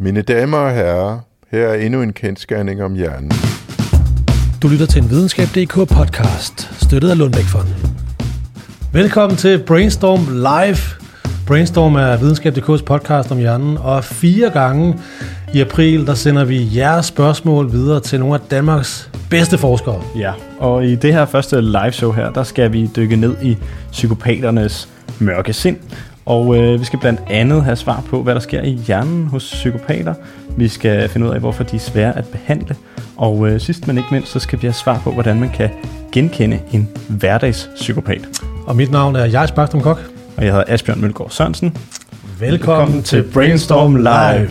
Mine damer og herrer, her er endnu en kendsgerning om hjernen. Du lytter til en Videnskab.dk podcast, støttet af Lundbeck-fonden. Velkommen til Brainstorm Live. Brainstorm er Videnskab.dk's podcast om hjernen, og 4 gange i april, der sender vi jeres spørgsmål videre til nogle af Danmarks bedste forskere. Ja, og i det her første live show her, der skal vi dykke ned i psykopaternes mørke sind. Og vi skal blandt andet have svar på, hvad der sker i hjernen hos psykopater. Vi skal finde ud af, hvorfor de er svære at behandle. Og sidst men ikke mindst, så skal vi have svar på, hvordan man kan genkende en hverdagspsykopat. Og mit navn er Jais Bakstrøm Kok. Og jeg hedder Asbjørn Mølgaard Sørensen. Velkommen til Brainstorm Live.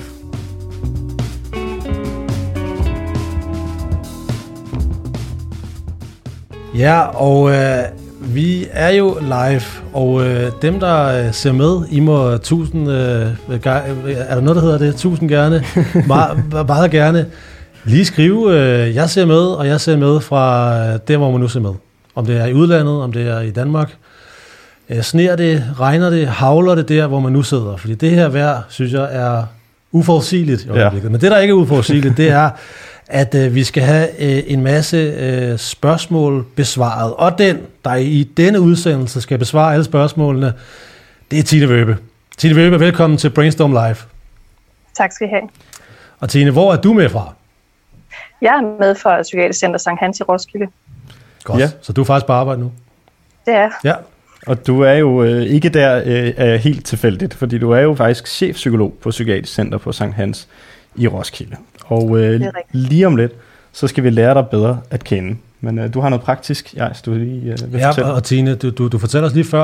Ja, og vi er jo live, og dem, der ser med, I må 1000, er der noget, der hedder det? 1000 gerne, meget gerne, lige skrive, jeg ser med, og jeg ser med fra der, hvor man nu ser med. Om det er i udlandet, om det er i Danmark. Sner det, regner det, havler det der, hvor man nu sidder. Fordi det her vejr, synes jeg, er uforudsigeligt. Ja. Men det, der ikke er uforudsigeligt, det er, at vi skal have en masse spørgsmål besvaret. Og den, der i denne udsendelse skal besvare alle spørgsmålene, det er Tine Wøbe. Tine Wøbe, velkommen til Brainstorm Live. Tak skal I have. Og Tine, hvor er du med fra? Jeg er med fra Psykiatrisk Center Sankt Hans i Roskilde. Godt, ja. Så du er faktisk på arbejde nu? Det er. Ja. Og du er jo ikke der helt tilfældigt, fordi du er jo faktisk chefpsykolog på Psykiatrisk Center på Sankt Hans i Roskilde. Og lige om lidt, så skal vi lære dig bedre at kende. Men du har noget praktisk, du lige vil fortælle. Ja, og Tine, du fortæller os lige før,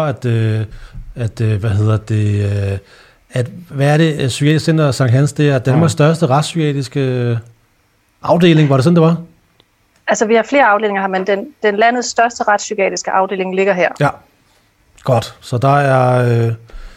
hvad er det, Psykiatrisk Center Sankt Hans, det er Danmarks største retspsykiatriske afdeling, var det sådan, det var? Altså, vi har flere afdelinger her, men den landets største retspsykiatriske afdeling ligger her. Ja, godt. Så der er...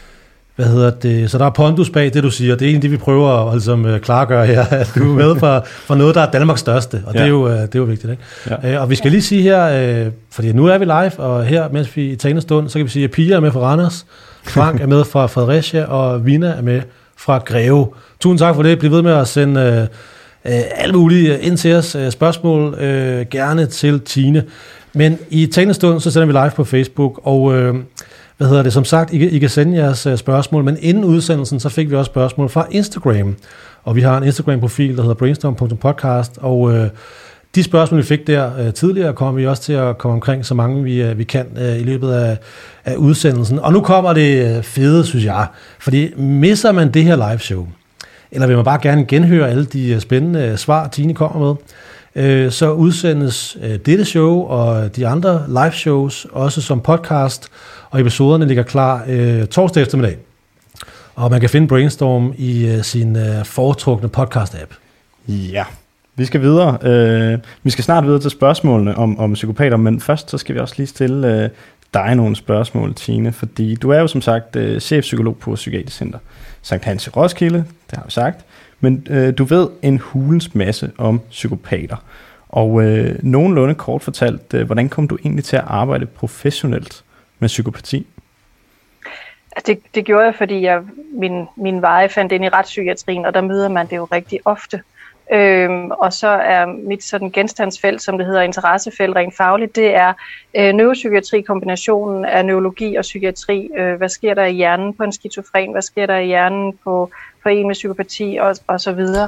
Så der er pondus bag det, du siger. Det er egentlig det, vi prøver at ligesom, klargøre her, at du er med for noget, der er Danmarks største, og det er jo vigtigt, ikke? Ja. Og vi skal lige sige her, fordi nu er vi live, og her, mens vi i talende stund, så kan vi sige, at Pia er med fra Randers, Frank er med fra Fredericia, og Vina er med fra Greve. Tusind tak for det. Bliv ved med at sende alle mulige ind til os spørgsmål, gerne til Tine. Men i talende stund, så sender vi live på Facebook, og... som sagt, I kan sende jeres spørgsmål, men inden udsendelsen, så fik vi også spørgsmål fra Instagram. Og vi har en Instagram-profil, der hedder brainstorm.podcast, og de spørgsmål, vi fik der tidligere, kommer vi også til at komme omkring så mange, vi kan i løbet af udsendelsen. Og nu kommer det fede, synes jeg, fordi misser man det her live show, eller vil man bare gerne genhøre alle de spændende svar, Tine kommer med, så udsendes dette show og de andre live shows også som podcast, og episoderne ligger klar torsdag eftermiddag. Og man kan finde Brainstorm i sin foretrukne podcast-app. Ja, vi skal videre. Vi skal snart videre til spørgsmålene om psykopater, men først så skal vi også lige stille dig nogle spørgsmål, Tine, fordi du er jo som sagt chefpsykolog på Psykiatrisk Center Sankt Hans i Roskilde, det har vi sagt, men du ved en hulens masse om psykopater. Og nogenlunde kort fortalt, hvordan kom du egentlig til at arbejde professionelt med psykopati? Det gjorde jeg, fordi min veje fandt ind i retspsykiatrien, og der møder man det jo rigtig ofte. Og så er mit sådan genstandsfelt, som det hedder, interessefelt rent fagligt, det er neuropsykiatri, kombinationen af neurologi og psykiatri. Hvad sker der i hjernen på en skizofren? Hvad sker der i hjernen på en med psykopati og så videre.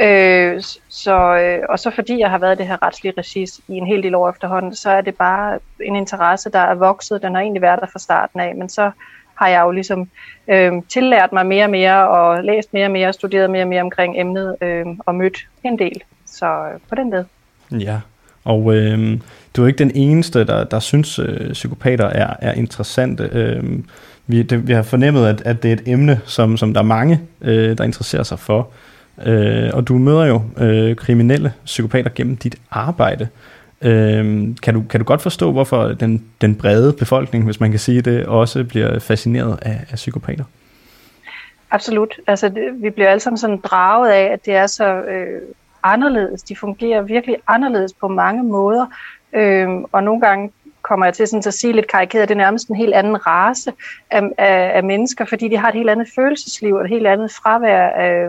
Og så fordi jeg har været i det her retslige regis i en hel del år efterhånden, så er det bare en interesse, der er vokset. Den har egentlig været der fra starten af, men så har jeg jo ligesom tillært mig mere og mere, og læst mere og mere, studeret mere og mere omkring emnet, og mødt en del. Så på den led. Ja, og du er ikke den eneste, der synes, psykopater er interessante. Vi har fornemmet, at det er et emne, som der er mange, der interesserer sig for. Og du møder jo kriminelle psykopater gennem dit arbejde. Kan du godt forstå, hvorfor den brede befolkning, hvis man kan sige det, også bliver fascineret af psykopater? Absolut. Altså, vi bliver alle sammen sådan draget af, at det er så anderledes. De fungerer virkelig anderledes på mange måder. Og nogle gange kommer jeg til sådan at sige lidt karikeret, at det er nærmest en helt anden race af mennesker, fordi de har et helt andet følelsesliv og et helt andet fravær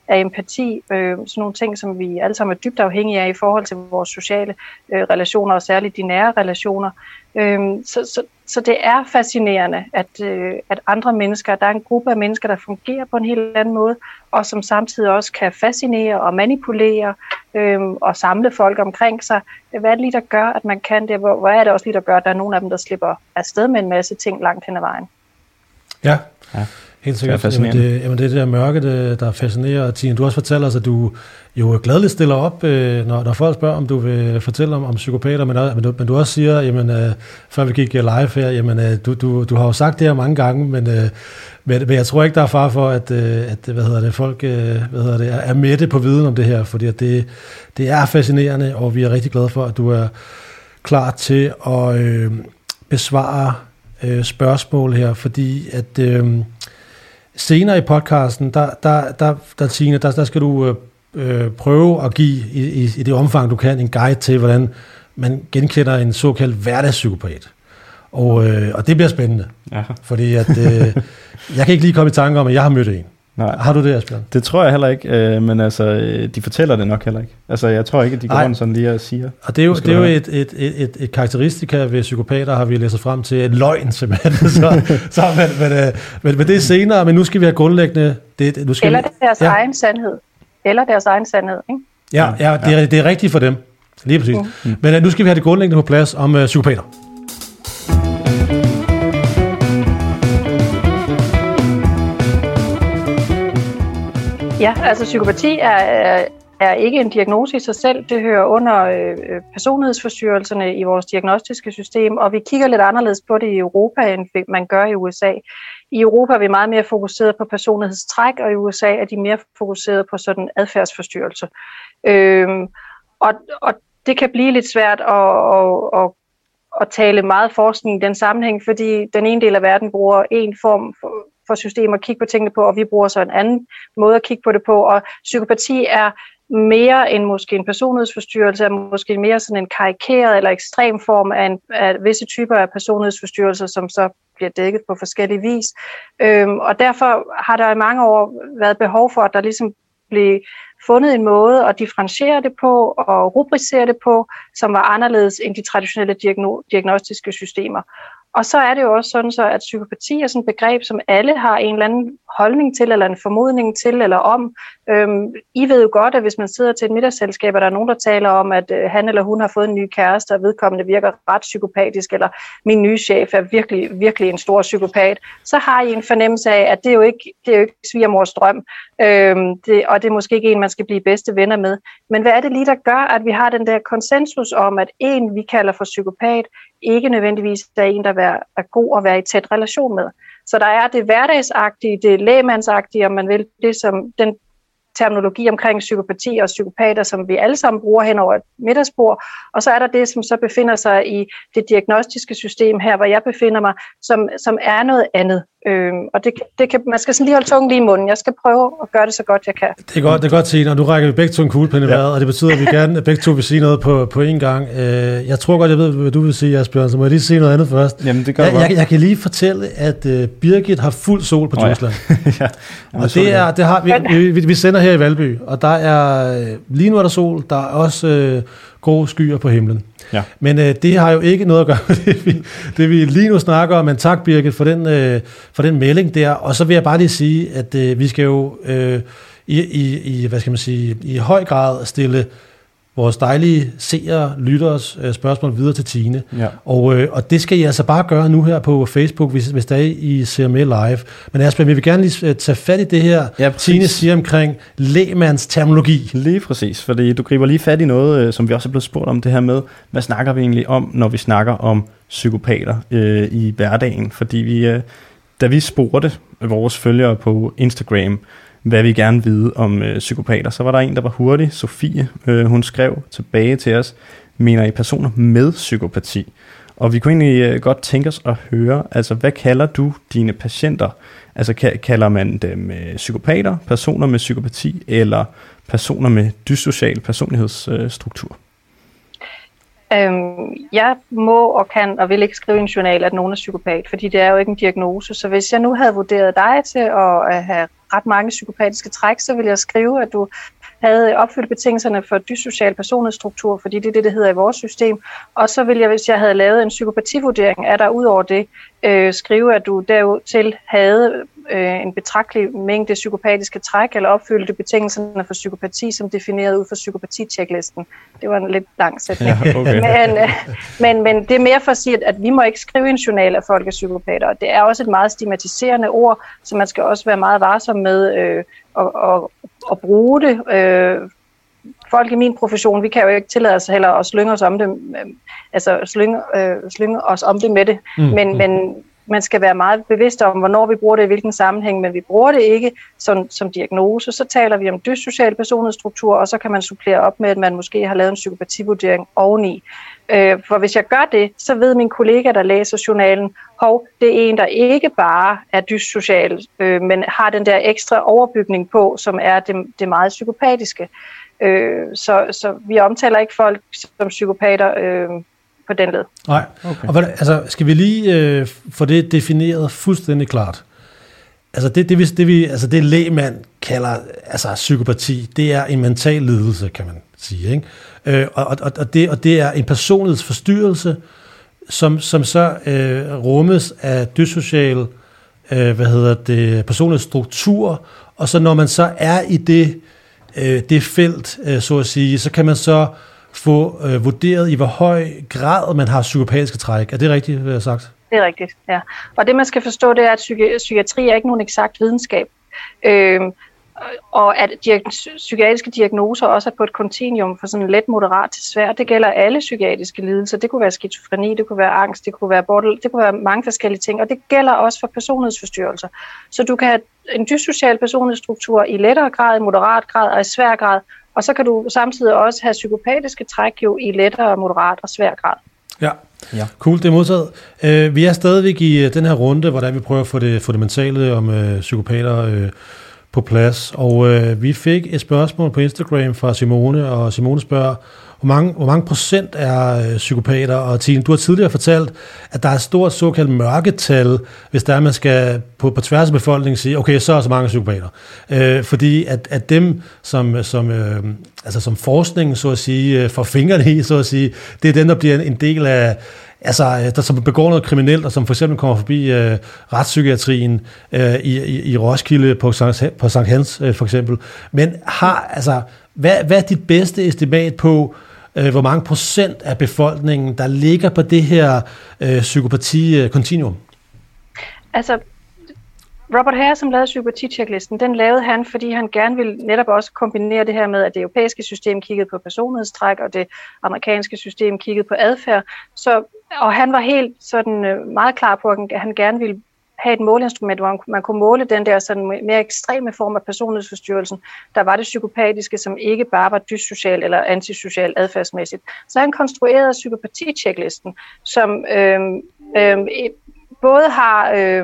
af empati, sådan nogle ting, som vi alle sammen er dybt afhængige af i forhold til vores sociale relationer, og særligt de nære relationer. Så det er fascinerende, at andre mennesker, der er en gruppe af mennesker, der fungerer på en helt anden måde, og som samtidig også kan fascinere og manipulere og samle folk omkring sig. Hvad er det lige, der gør, at man kan det? Hvor er det også lige, der gør, at der er nogle af dem, der slipper afsted med en masse ting langt hen ad vejen? Ja. Helt sikkert. Jamen det der mørke, der fascinerer. Tine, du også fortæller os, at du jo gladeligt stiller op, når folk spørger, om du vil fortælle om psykopater, men du også siger, jamen, før vi gik live her, jamen, du har jo sagt det her mange gange, men jeg tror ikke, der er far for, at folk er mætte på viden om det her, fordi det er fascinerende, og vi er rigtig glade for, at du er klar til at besvare spørgsmål her, fordi at senere i podcasten, Tine, der skal du prøve at give i det omfang, du kan, en guide til, hvordan man genkender en såkaldt hverdagspsykopat. Og det bliver spændende, fordi at, jeg kan ikke lige komme i tanke om, at jeg har mødt en. Nej. Har du det, Asbjørn? Det tror jeg heller ikke, men altså, de fortæller det nok heller ikke. Altså, jeg tror ikke, at de går rundt sådan lige og siger. Og det er jo et karakteristika ved psykopater, har vi læst frem til, et løgn simpelthen. Men det er senere, men nu skal vi have grundlæggende... Eller deres egen sandhed. Eller deres egen sandhed, ikke? Ja, det er rigtigt for dem. Lige præcis. Men nu skal vi have det grundlæggende på plads om psykopater. Ja, altså psykopati er ikke en diagnose i sig selv. Det hører under personlighedsforstyrrelserne i vores diagnostiske system, og vi kigger lidt anderledes på det i Europa, end man gør i USA. I Europa er vi meget mere fokuseret på personlighedstræk, og i USA er de mere fokuseret på sådan adfærdsforstyrrelse. Og det kan blive lidt svært at tale meget forskning i den sammenhæng, fordi den ene del af verden bruger en form for system at kigge på tingene på, og vi bruger så en anden måde at kigge på det på, og psykopati er mere end måske en personlighedsforstyrrelse, er måske mere sådan en karikeret eller ekstrem form af visse typer af personlighedsforstyrrelser, som så bliver dækket på forskellige vis. Og derfor har der i mange år været behov for, at der ligesom blev fundet en måde at differentiere det på og rubricere det på, som var anderledes end de traditionelle diagnostiske systemer. Og så er det jo også sådan, så at psykopati er sådan et begreb, som alle har en eller anden holdning til, eller en formodning til, eller om. I ved jo godt, at hvis man sidder til et middagsselskab, og der er nogen, der taler om, at han eller hun har fået en ny kæreste, og vedkommende virker ret psykopatisk, eller min nye chef er virkelig, virkelig en stor psykopat, så har I en fornemmelse af, at det er jo ikke svigermors drøm, og det er måske ikke en, man skal blive bedste venner med. Men hvad er det lige, der gør, at vi har den der konsensus om, at en, vi kalder for psykopat, ikke nødvendigvis er en, der er god at være i tæt relation med. Så der er det hverdagsagtige, det lægmandsagtige, om man vil, det som den terminologi omkring psykopati og psykopater, som vi alle sammen bruger hen over et middagsbord. Og så er der det, som så befinder sig i det diagnostiske system her, hvor jeg befinder mig, som er noget andet. Og man skal sådan lige holde tungen lige i munden. Jeg skal prøve at gøre det så godt, jeg kan. Det er godt, Tine, og nu rækker vi begge to en kuglepen i vejret, og det betyder, at vi gerne begge to vil sige noget på én gang. Jeg tror godt, jeg ved, hvad du vil sige, Asbjørn, så må jeg lige sige noget andet først. Jamen, det gør jeg kan lige fortælle, at Birgit har fuld sol på Djursland. Ja. Og det har vi sender her i Valby, og der er lige nu er der sol, der er også grå skyer på himlen. Ja. Men det har jo ikke noget at gøre med det vi lige nu snakker om, men tak Birgit for den melding der, og så vil jeg bare lige sige, at vi skal jo i høj grad stille vores dejlige seere, lytteres spørgsmål videre til Tine. Ja. Og det skal I altså bare gøre nu her på Facebook, hvis der I ser med live. Men Asbjørn, vi vil gerne lige tage fat i det her, Tine siger omkring lægmands terminologi. Lige præcis, fordi du griber lige fat i noget, som vi også er blevet spurgt om det her med, hvad snakker vi egentlig om, når vi snakker om psykopater i hverdagen? Fordi da vi spurgte vores følgere på Instagram, hvad vi gerne vide om psykopater, så var der en, der var hurtig, Sofie, hun skrev tilbage til os, mener I personer med psykopati? Og vi kunne egentlig godt tænke os at høre, altså hvad kalder du dine patienter? Altså kalder man dem psykopater, personer med psykopati, eller personer med dyssocial personlighedsstruktur? Jeg må og kan og vil ikke skrive i en journal, at nogen er psykopat, fordi det er jo ikke en diagnose. Så hvis jeg nu havde vurderet dig til at have ret mange psykopatiske træk, så ville jeg skrive, at du havde opfyldt betingelserne for dyssocial personlighedsstruktur, fordi det er det hedder i vores system. Og så ville jeg, hvis jeg havde lavet en psykopativurdering, er der ud over det, skrive, at du dertil havde en betragtelig mængde psykopatiske træk, eller opfyldte betingelserne for psykopati, som defineret ud fra psykopati-tjeklisten. Det var en lidt lang sætning. Ja, okay. men det er mere for at sige, at vi må ikke skrive en journal af folk er psykopater, og det er også et meget stigmatiserende ord, så man skal også være meget varsom med at bruge det. Folk i min profession, vi kan jo ikke tillade os heller at slynge os om det, slynge os om det med det, men man skal være meget bevidst om, hvornår vi bruger det, i hvilken sammenhæng, men vi bruger det ikke som diagnose. Så taler vi om dyssocial personlighedsstruktur, og så kan man supplere op med, at man måske har lavet en psykopativurdering oveni. For hvis jeg gør det, så ved min kollega, der læser journalen, det er en, der ikke bare er dyssocial, men har den der ekstra overbygning på, som er det meget psykopatiske. Så vi omtaler ikke folk som psykopater på den led. Nej, okay. Og skal vi lige få det defineret fuldstændig klart? Altså det lægmand kalder psykopati, det er en mental lidelse, kan man sige, ikke? Og det er en personlighedsforstyrrelse, som så rummes af dyssocial personlighedsstruktur, og så når man så er i det felt, så at sige, så kan man så få vurderet, i hvor høj grad man har psykopatiske træk. Er det rigtigt, hvad jeg har sagt? Det er rigtigt, ja. Og det, man skal forstå, det er, at psykiatri er ikke nogen eksakt videnskab. Og at psykiatriske diagnoser også er på et kontinuum fra sådan let moderat til svær. Det gælder alle psykiatriske lidelser. Det kunne være skizofreni, det kunne være angst, det kunne være borderline, det kunne være mange forskellige ting. Og det gælder også for personlighedsforstyrrelser. Så du kan have en dyssocial personlighedsstruktur i lettere grad, i moderat grad og i svær grad. Og så kan du samtidig også have psykopatiske træk jo i lettere, moderat og svær grad. Ja. Cool, det er modtaget. Vi er stadigvæk i den her runde, hvordan vi prøver at få det fundamentale om psykopater på plads. Og vi fik et spørgsmål på Instagram fra Simone, og Simone spørger, hvor mange procent er psykopater? Og Tine, du har tidligere fortalt, at der er et stort såkaldt mørketal, hvis der er, man skal på tværs af befolkningen sige, okay, så er så mange psykopater. Fordi at dem, som forskningen, så at sige, får fingrene i, så at sige, det er dem, der bliver en del af, der som begår noget kriminelt, og som for eksempel kommer forbi retspsykiatrien i Roskilde på Sankt Hans for eksempel. Men hvad er dit bedste estimat på, hvor mange procent af befolkningen, der ligger på det her psykopati-kontinuum? Altså, Robert Hare, som lavede psykopati-tjeklisten, den lavede han, fordi han gerne ville netop også kombinere det her med, at det europæiske system kiggede på personlighedstræk, og det amerikanske system kiggede på adfærd. Og han var helt sådan meget klar på, at han gerne ville have et måleinstrument, hvor man kunne måle den der sådan mere ekstreme form af personlighedsforstyrrelsen. Der var det psykopatiske, som ikke bare var dyssocial eller antisocial adfærdsmæssigt. Så han konstruerede psykopati-tjeklisten, som både har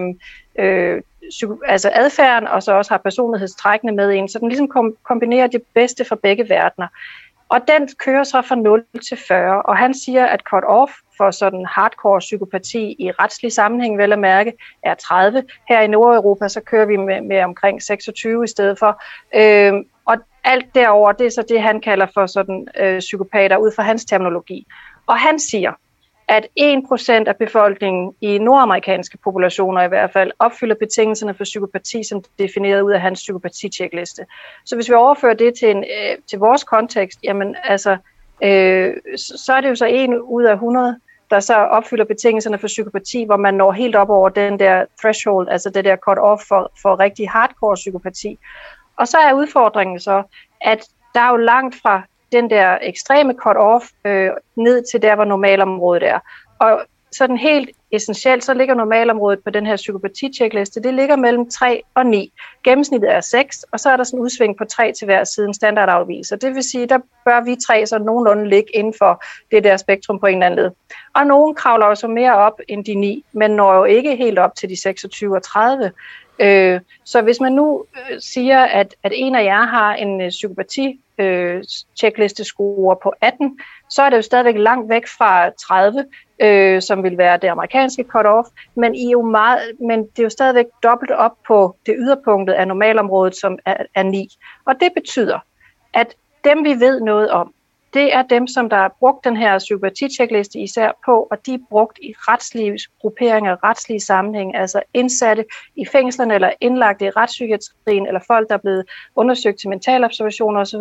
adfærden, og så også har personlighedstrækkene med ind, så den ligesom kombinerer det bedste fra begge verdener. Og den kører så fra 0 til 40, og han siger, at cut-off for sådan hardcore psykopati i retslig sammenhæng, vel at mærke, er 30. Her i Nordeuropa, så kører vi med omkring 26 i stedet for. Og alt derover, det er så det, han kalder for sådan psykopater, ud fra hans terminologi. Og han siger, at 1% af befolkningen i nordamerikanske populationer i hvert fald opfylder betingelserne for psykopati, som defineret ud af hans psykopati-tjekliste. Så hvis vi overfører det til vores kontekst, jamen altså, så er det jo så 1 ud af 100, der så opfylder betingelserne for psykopati, hvor man når helt op over den der threshold, altså det der cut-off for rigtig hardcore psykopati. Og så er udfordringen så, at der er jo langt fra den der ekstreme cut-off ned til der, hvor normalområdet er. Og sådan helt essentielt, så ligger normalområdet på den her psykopati-tjekliste, det ligger mellem 3 og 9. Gennemsnittet er 6, og så er der sådan en udsving på 3 til hver side, en standardafvigelse. Det vil sige, der bør vi 3 så nogenlunde ligge inden for det der spektrum på en eller anden led. Og nogen kravler jo så mere op end de 9, men når jo ikke helt op til de 26 og 30. Så hvis man nu siger, at en af jer har en psykopati-tjeklistescore på 18, så er det jo stadigvæk langt væk fra 30. som vil være det amerikanske cut-off, men det er jo stadigvæk dobbelt op på det yderpunktet af normalområdet, som er 9. Og det betyder, at dem vi ved noget om, det er dem, som der har brugt den her psykopati-checkliste især på, og de er brugt i retslige grupperinger, retslige sammenhæng, altså indsatte i fængslerne eller indlagte i retspsykiatrien, eller folk, der er blevet undersøgt til mentalobservationer osv.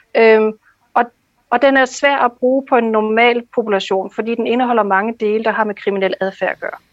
Og den er svær at bruge på en normal population, fordi den indeholder mange dele, der har med kriminel adfærd at gøre.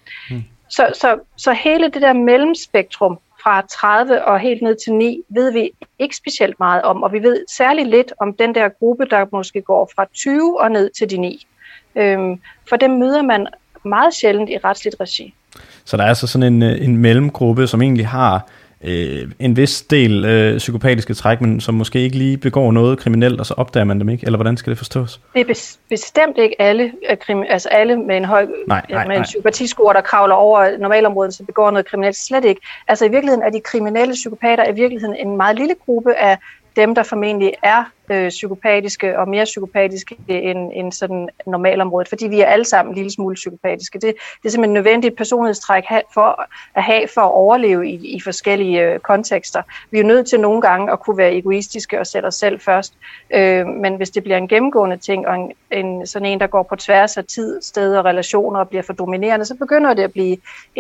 Så hele det der mellemspektrum fra 30 og helt ned til 9, ved vi ikke specielt meget om, og vi ved særlig lidt om den der gruppe, der måske går fra 20 og ned til de 9. For dem møder man meget sjældent i retsligt regi. Så der er altså sådan en mellemgruppe, som egentlig har en vis del psykopatiske træk, men som måske ikke lige begår noget kriminelt, og så opdager man dem ikke, eller hvordan skal det forstås? Det er bestemt ikke alle, altså alle med en høj med en psykopatiscore, der kravler over normalområdet, så begår noget kriminelt, slet ikke. Altså i virkeligheden er de kriminelle psykopater i virkeligheden en meget lille gruppe af dem, der formentlig er psykopatiske og mere psykopatiske end sådan normalområdet, fordi vi er alle sammen en lille smule psykopatiske. Det er simpelthen nødvendigt personlighedstræk for at overleve i forskellige kontekster. Vi er jo nødt til nogle gange at kunne være egoistiske og sætte os selv først, men hvis det bliver en gennemgående ting, og sådan en, der går på tværs af tid, sted og relationer og bliver for dominerende, så begynder det at blive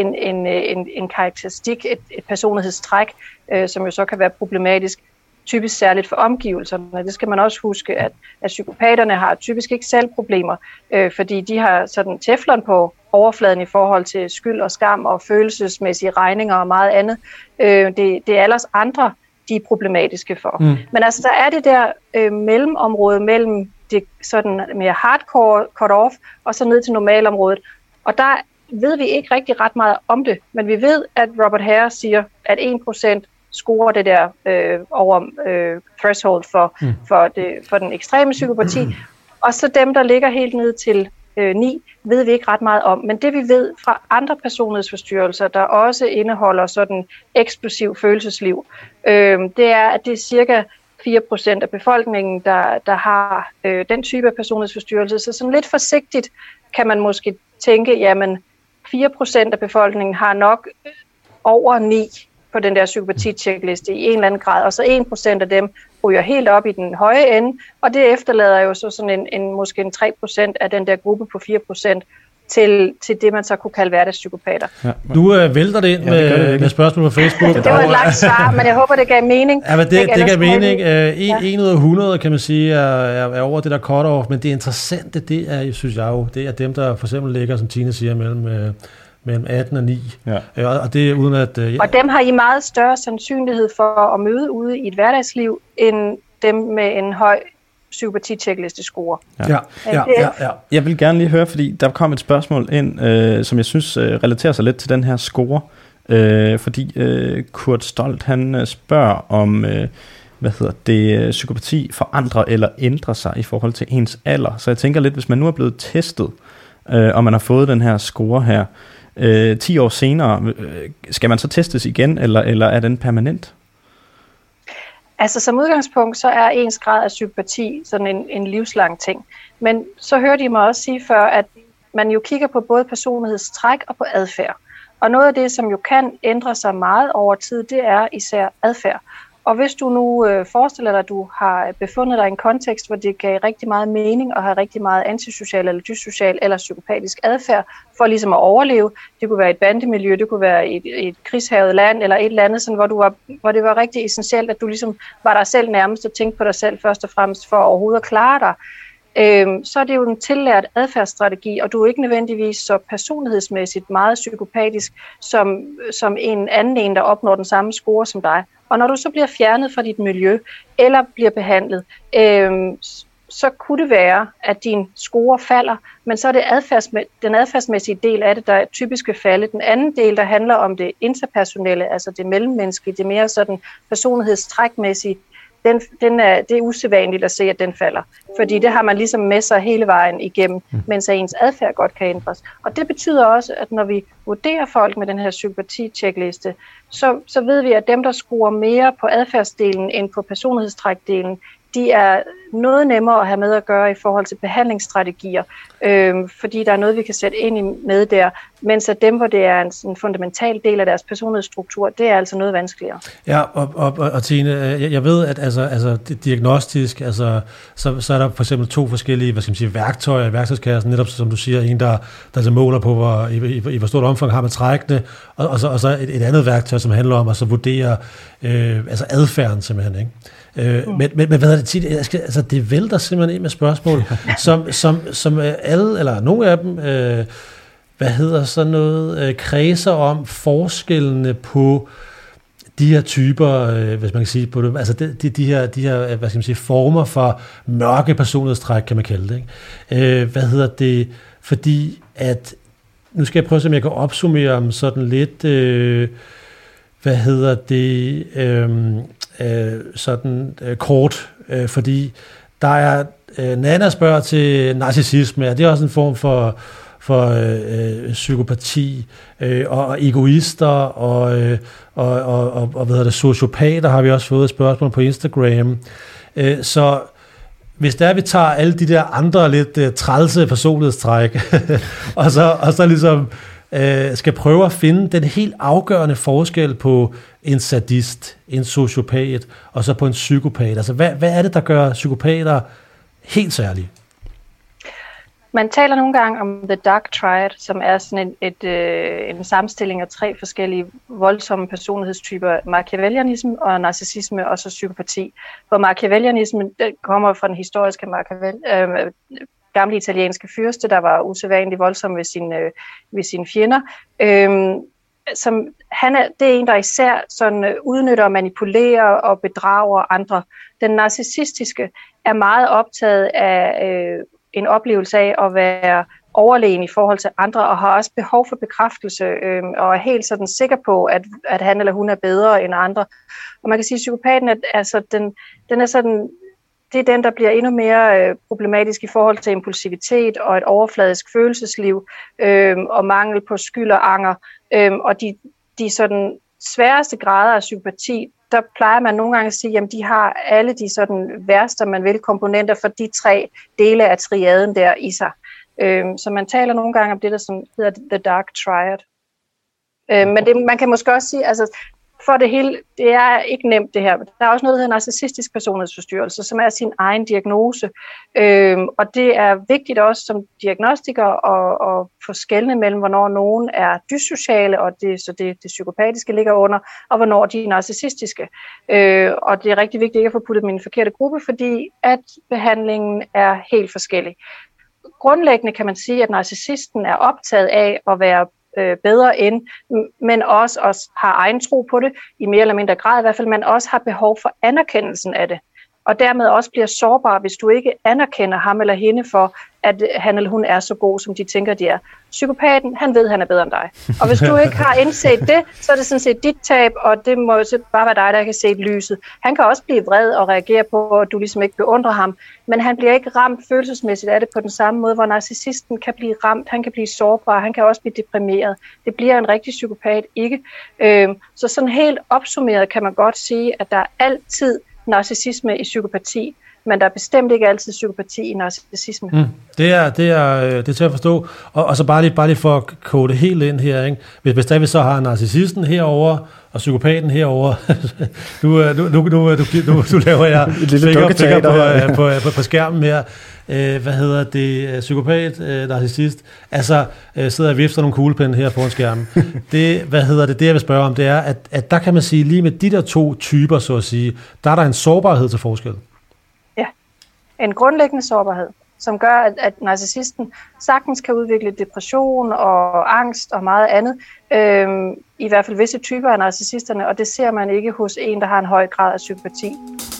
en karakteristik, et personlighedstræk, som jo så kan være problematisk, typisk særligt for omgivelserne. Det skal man også huske, at psykopaterne har typisk ikke selv problemer, fordi de har sådan teflon på overfladen i forhold til skyld og skam og følelsesmæssige regninger og meget andet. Det er allers andre, de er problematiske for. Men altså, der er det der mellemområde mellem det sådan mere hardcore cut-off og så ned til normalområdet. Og der ved vi ikke rigtig ret meget om det, men vi ved, at Robert Hare siger, at 1% scorer det der over threshold for den ekstreme psykopati. Og så dem, der ligger helt ned til 9, ved vi ikke ret meget om. Men det vi ved fra andre personlighedsforstyrrelser, der også indeholder sådan eksplosiv følelsesliv, det er, at det er cirka 4% af befolkningen, der har den type af personlighedsforstyrrelse. Så sådan lidt forsigtigt kan man måske tænke, jamen 4% af befolkningen har nok over 9 på den der psykopati-checkliste i en eller anden grad, og så 1% af dem ryger helt op i den høje ende, og det efterlader jo så sådan måske en 3% af den der gruppe på 4% til det, man så kunne kalde hverdagspsykopater. Ja. Du vælter det ind med spørgsmål på Facebook. Det var et langt svar, men jeg håber, det gav mening. Ja, men det gav mening. 1 ud af 100, kan man sige, er over det der cut-off, men det interessante, det er, synes jeg jo, det er dem, der for eksempel ligger, som Tine siger, mellem 18 og 9. Ja. Og det er uden at... Og dem har I meget større sandsynlighed for at møde ude i et hverdagsliv, end dem med en høj psykopati-checkliste-score. Ja. Jeg vil gerne lige høre, fordi der kom et spørgsmål ind, som jeg synes relaterer sig lidt til den her score. Fordi Kurt Stolt, han spørger om... psykopati forandrer eller ændrer sig i forhold til ens alder. Så jeg tænker lidt, hvis man nu er blevet testet, og man har fået den her score her, 10 år senere, skal man så testes igen, eller er den permanent? Altså som udgangspunkt, så er ens grad af psykopati sådan en livslang ting. Men så hørte I mig også sige før, at man jo kigger på både personlighedstræk og på adfærd. Og noget af det, som jo kan ændre sig meget over tid, det er især adfærd. Og hvis du nu forestiller dig, at du har befundet dig i en kontekst, hvor det gav rigtig meget mening og har rigtig meget antisocial eller dyssocial eller psykopatisk adfærd for ligesom at overleve, det kunne være et bandemiljø, det kunne være et krigshavet land eller et eller andet, sådan, hvor det var rigtig essentielt, at du ligesom var dig selv nærmest og tænkte på dig selv først og fremmest for overhovedet at klare dig. Så er det jo en tillært adfærdsstrategi, og du er ikke nødvendigvis så personlighedsmæssigt meget psykopatisk som en anden, der opnår den samme score som dig. Og når du så bliver fjernet fra dit miljø, eller bliver behandlet, så kunne det være, at din score falder, men så er det den adfærdsmæssige del af det, der typisk vil falde. Den anden del, der handler om det interpersonelle, altså det mellemmenneskelige, det mere sådan personlighedstrækmæssige, det er usædvanligt at se, at den falder. Fordi det har man ligesom med sig hele vejen igennem, mens ens adfærd godt kan ændres. Og det betyder også, at når vi vurderer folk med den her psykopati-checkliste, så ved vi, at dem, der scorer mere på adfærdsdelen end på personlighedstrækdelen, de er noget nemmere at have med at gøre i forhold til behandlingsstrategier, fordi der er noget, vi kan sætte ind med der, mens at dem, hvor det er en fundamental del af deres personlighedsstruktur, det er altså noget vanskeligere. Ja, og Tine, jeg ved, at altså diagnostisk, så er der for eksempel 2 forskellige, værktøjer i værktøjskassen, netop som du siger, en, der måler på, i hvor stort omfang har man trækkende, og så et andet værktøj, som handler om at så vurdere adfærden simpelthen, ikke? Men hvad er det tit? Det vælter simpelthen ind med spørgsmål, som alle, eller nogle af dem, kredser om forskellene på de her typer, hvis man kan sige på det, altså de her, former for mørke personlighedstræk, kan man kalde det, ikke? Fordi at, nu skal jeg prøve, om jeg kan opsummere dem sådan lidt, kort, fordi der er, Nana spørger til narcissisme, er det også en form for psykopati, og egoister, og sociopater har vi også fået et spørgsmål på Instagram. Så hvis der vi tager alle de der andre lidt trælse personlighedstræk, og så ligesom skal prøve at finde den helt afgørende forskel på en sadist, en sociopat, og så på en psykopat. Altså, hvad er det, der gør psykopater helt særlige? Man taler nogle gange om The Dark Triad, som er sådan en sammenstilling af 3 forskellige voldsomme personlighedstyper, machiavellianisme og narcissisme og så psykopati. Hvor machiavellianismen kommer fra den historiske gamle italienske fyrste, der var usædvanligt voldsom ved sine fjender. Det er en, der især sådan udnytter og manipulerer og bedrager andre. Den narcissistiske er meget optaget af en oplevelse af at være overlegen i forhold til andre, og har også behov for bekræftelse, og er helt sådan sikker på, at han eller hun er bedre end andre. Og man kan sige, at psykopaten den er sådan, det er den, der bliver endnu mere problematisk i forhold til impulsivitet og et overfladisk følelsesliv, og mangel på skyld og anger. Og de sådan sværeste grader af psykopati, der plejer man nogle gange at sige, at de har alle de sådan værste, man vil, komponenter for de 3 dele af triaden der i sig. Så man taler nogle gange om det, der som hedder The Dark Triad. Men man kan måske også sige, altså for det hele, det er ikke nemt det her. Der er også noget, der hedder narcissistisk personlighedsforstyrrelse, som er sin egen diagnose. Og det er vigtigt også som diagnostiker at få skelne mellem, hvornår nogen er dyssociale, og det psykopatiske ligger under, og hvornår de er narcissistiske. Og det er rigtig vigtigt ikke at få puttet dem i en forkerte gruppe, fordi at behandlingen er helt forskellig. Grundlæggende kan man sige, at narcissisten er optaget af at være bedre end, men også har egen tro på det, i mere eller mindre grad i hvert fald, men også har behov for anerkendelsen af det. Og dermed også bliver sårbar, hvis du ikke anerkender ham eller hende for, at han eller hun er så god, som de tænker, de er. Psykopaten, han ved, han er bedre end dig. Og hvis du ikke har indset det, så er det sådan set dit tab, og det må så bare være dig, der kan se lyset. Han kan også blive vred og reagere på, at du ligesom ikke beundrer ham, men han bliver ikke ramt følelsesmæssigt af det på den samme måde, hvor narcissisten kan blive ramt, han kan blive sårbar, han kan også blive deprimeret. Det bliver en rigtig psykopat ikke. Så sådan helt opsummeret kan man godt sige, at der er altid narcissisme i psykopati, men der er bestemt ikke altid psykopati i narcissisme. Det er til at forstå. Og så bare lige for at kode helt ind her, ikke? Hvis der vi så har narcissisten herover og psykopaten herover, nu laver jeg finger på skærmen her. Psykopat, narcissist, altså sidder og vifter nogle kuglepinde her foran skærmen. Det jeg vil spørge om, det er, at der kan man sige, lige med de der 2 typer, så at sige, der er der en sårbarhed til forskel. Ja, en grundlæggende sårbarhed, som gør, at narcissisten sagtens kan udvikle depression og angst og meget andet, i hvert fald visse typer af narcissisterne, og det ser man ikke hos en, der har en høj grad af psykopati.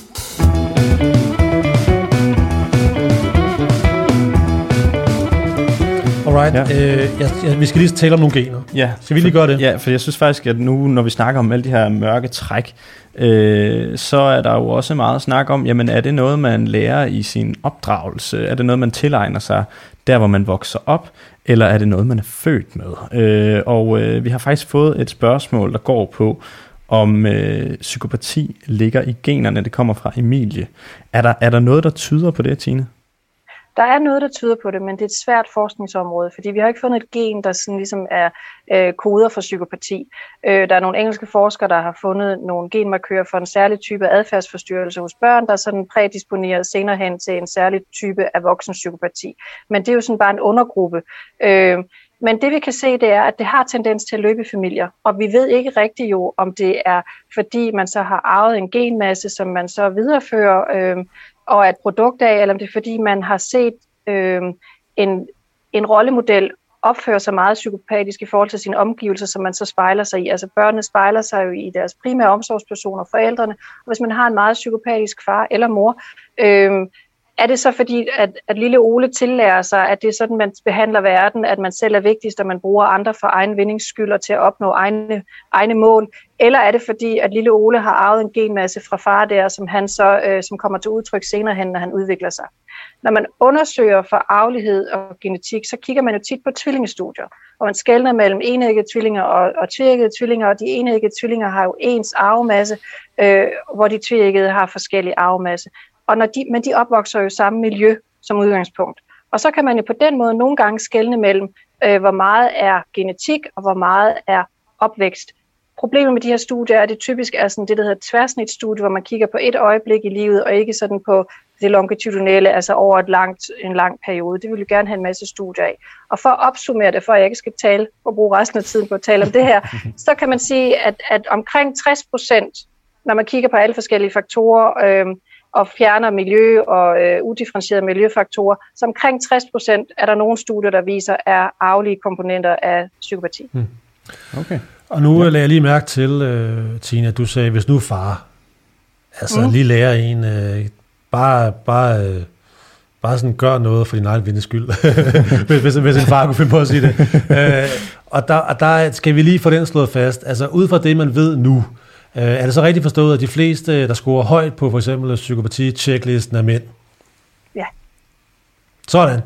Alright, vi skal lige tale om nogle gener. Ja, skal vi lige gøre det? Ja, for jeg synes faktisk, at nu, når vi snakker om alle de her mørke træk, så er der jo også meget snak om, jamen er det noget, man lærer i sin opdragelse? Er det noget, man tilegner sig der, hvor man vokser op? Eller er det noget, man er født med? Vi har faktisk fået et spørgsmål, der går på, om psykopati ligger i generne. Det kommer fra Emilie. Er der noget, der tyder på det, Tine? Der er noget, der tyder på det, men det er et svært forskningsområde, fordi vi har ikke fundet et gen, der sådan ligesom er koder for psykopati. Der er nogle engelske forskere, der har fundet nogle genmarkører for en særlig type adfærdsforstyrrelse hos børn, der sådan prædisponerer senere hen til en særlig type af voksenpsykopati. Men det er jo sådan bare en undergruppe. Men det vi kan se, det er, at det har tendens til at løbe i familier, og vi ved ikke rigtigt jo, om det er fordi man så har arvet en genmasse, som man så viderefører, og er et produkt af, eller om det er fordi man har set en rollemodel opføre sig meget psykopatisk i forhold til sine omgivelser, som man så spejler sig i. Altså børnene spejler sig jo i deres primære omsorgspersoner, forældrene, og hvis man har en meget psykopatisk far eller mor, er det så fordi, at lille Ole tillærer sig, at det er sådan, man behandler verden, at man selv er vigtigst, og man bruger andre for egen vindings skyld og til at opnå egne mål? Eller er det fordi, at lille Ole har arvet en genmasse fra far der, som han så som kommer til udtryk senere hen, når han udvikler sig? Når man undersøger for arvelighed og genetik, så kigger man jo tit på tvillingestudier, og man skelner mellem enæggede tvillinger og tveæggede tvillinger, og de enæggede tvillinger har jo ens arvemasse, hvor de tveæggede har forskellige arvemasse. Men de opvokser jo i samme miljø som udgangspunkt. Og så kan man jo på den måde nogle gange skelne mellem, hvor meget er genetik og hvor meget er opvækst. Problemet med de her studier er, at det typisk er sådan det, der hedder tværsnitsstudie, hvor man kigger på et øjeblik i livet, og ikke sådan på det longitudinelle, altså over en lang periode. Det vil vi gerne have en masse studier af. Og for at opsummere det, for at jeg ikke skal tale og bruge resten af tiden på at tale om det her, så kan man sige, at omkring 60%, når man kigger på alle forskellige faktorer, og fjerner miljø og udifferentierede miljøfaktorer, så omkring 60% er der nogle studier, der viser, er arvelige komponenter af psykopati. Okay. Og nu lader jeg lige mærke til, Tina, du sagde, hvis nu far, lige lærer en, bare sådan gør noget for din egen vindes skyld, hvis en far kunne finde på at sige det. Og der skal vi lige få den slået fast, altså ud fra det, man ved nu, er det så rigtigt forstået, at de fleste, der scorer højt på for eksempel psykopati-checklisten, er mænd? Ja. Sådan.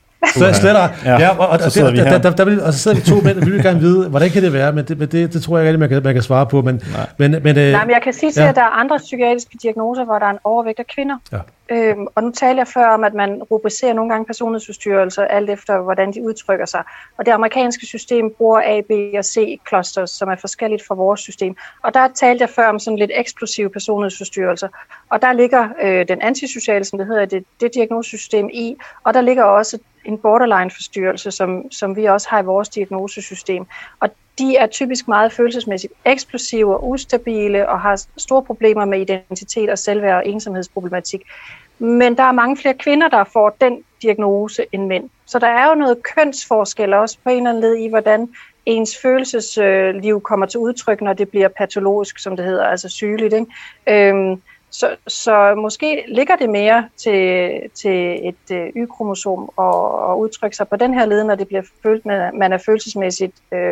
Og så sidder vi to mænd, og vi vil gerne vide, hvordan kan det være, men det tror jeg ikke, man kan svare på. Men jeg kan sige til, at der er andre psykiatriske diagnoser, hvor der er en overvægt af kvinder. Ja. Og nu taler jeg før om, at man rubricerer nogle gange personlighedsforstyrrelser, alt efter hvordan de udtrykker sig. Og det amerikanske system bruger A, B og C clusters, som er forskelligt fra vores system. Og der talte jeg før om sådan lidt eksplosive personlighedsforstyrrelser. Og der ligger den antisociale, som det hedder, det diagnosesystem i, og der ligger også en borderline-forstyrrelse, som vi også har i vores diagnosesystem. Og de er typisk meget følelsesmæssigt eksplosive og ustabile og har store problemer med identitet og selvværd og ensomhedsproblematik. Men der er mange flere kvinder, der får den diagnose end mænd. Så der er jo noget kønsforskel også på en eller anden led i, hvordan ens følelsesliv kommer til udtryk, når det bliver patologisk, som det hedder, altså sygeligt, ikke? Så måske ligger det mere til et Y-kromosom og udtrykke sig på den her led, når det bliver følt, man er følelsesmæssigt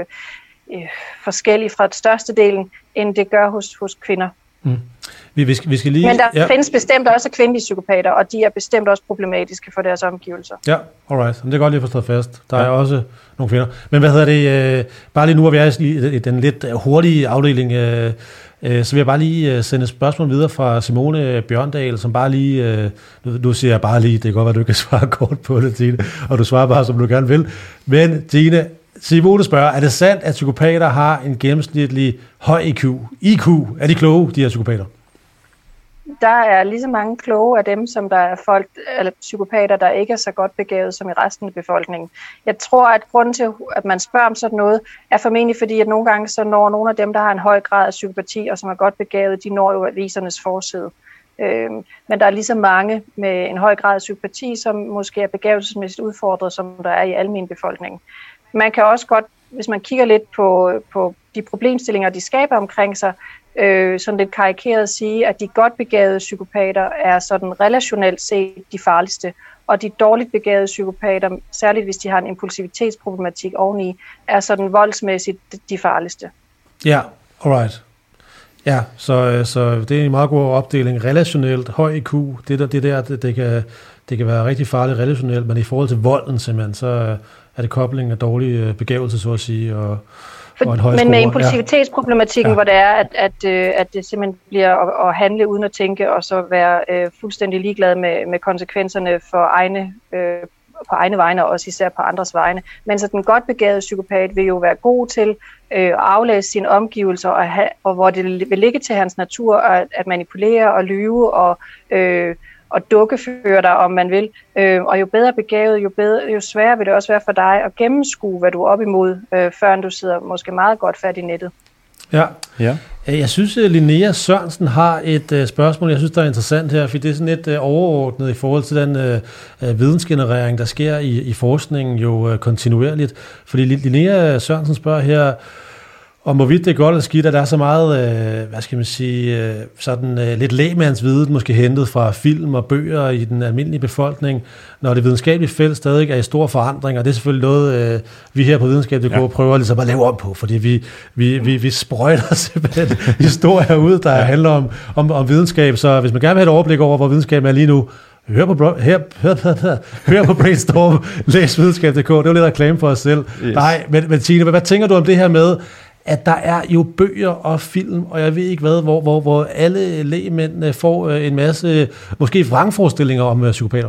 forskellig fra størstedelen, end det gør hos kvinder. Mm. Vi skal lige, men der findes bestemt også kvindelige psykopater, og de er bestemt også problematiske for deres omgivelser. Ja, alright. Det er godt lige at forstå fast. Der er også nogle kvinder. Men bare lige nu, hvor vi er i den lidt hurtige afdeling, så vil jeg bare lige sende et spørgsmål videre fra Simone Bjørndal, som bare lige, nu siger jeg bare lige, det kan godt være, du ikke kan svare kort på det, Tine, og du svarer bare, som du gerne vil. Men Tine, Simone spørger, er det sandt, at psykopater har en gennemsnitlig høj IQ? IQ, er de kloge, de her psykopater? Der er lige så mange kloge af dem, som der er folk, eller psykopater, der ikke er så godt begavet som i resten af befolkningen. Jeg tror, at grunden til, at man spørger om sådan noget, er formentlig fordi, at nogle gange så når nogle af dem, der har en høj grad af psykopati, og som er godt begavet, de når jo avisernes forside. Men der er lige så mange med en høj grad af psykopati, som måske er begavelsesmæssigt udfordret, som der er i almen befolkningen. Man kan også godt, hvis man kigger lidt på de problemstillinger, de skaber omkring sig, sådan lidt karikeret sige, at de godt begavede psykopater er sådan relationelt set de farligste, og de dårligt begavede psykopater, særligt hvis de har en impulsivitetsproblematik oveni, er sådan voldsmæssigt de farligste. Ja, alright. Ja, så det er en meget god opdeling. Relationelt, høj IQ, det kan være rigtig farligt relationelt, men i forhold til volden simpelthen, så er det kobling af dårlig begævelse, så at sige, Men med impulsivitetsproblematikken, hvor det er, at det simpelthen bliver at handle uden at tænke, og så være fuldstændig ligeglad med konsekvenserne for på egne vegne, og også især på andres vegne. Men så den godt begavede psykopat vil jo være god til at aflæse sine omgivelser, og hvor det vil ligge til hans natur at manipulere og lyve og dukkeføre dig, om man vil. Og jo bedre begavet, jo sværere vil det også være for dig at gennemskue, hvad du er op imod, før du sidder måske meget godt fat i nettet. Ja. Jeg synes, Linnea Sørensen har et spørgsmål, jeg synes, der er interessant her, for det er sådan lidt overordnet i forhold til den vidensgenerering, der sker i forskningen jo kontinuerligt. Fordi Linnea Sørensen spørger her, om hvorvidt det er godt eller skidt, at der er så meget, lidt lægmandsviden, måske hentet fra film og bøger i den almindelige befolkning, når det videnskabelige felt stadig er i stor forandring, og det er selvfølgelig noget, vi her på Videnskab.dk prøver ligesom at lave om på, fordi vi sprøjter simpelthen historier ud, der handler om videnskab, så hvis man gerne vil have et overblik over, hvor videnskaben er lige nu, hør på Brainstorm, læs Videnskab.dk, det er jo lidt reklame for os selv. Yes. Nej, men Tine, hvad tænker du om det her med, at der er jo bøger og film, og jeg ved ikke hvad, hvor alle lægmænd får en masse, måske vrangforestillinger om psykopater?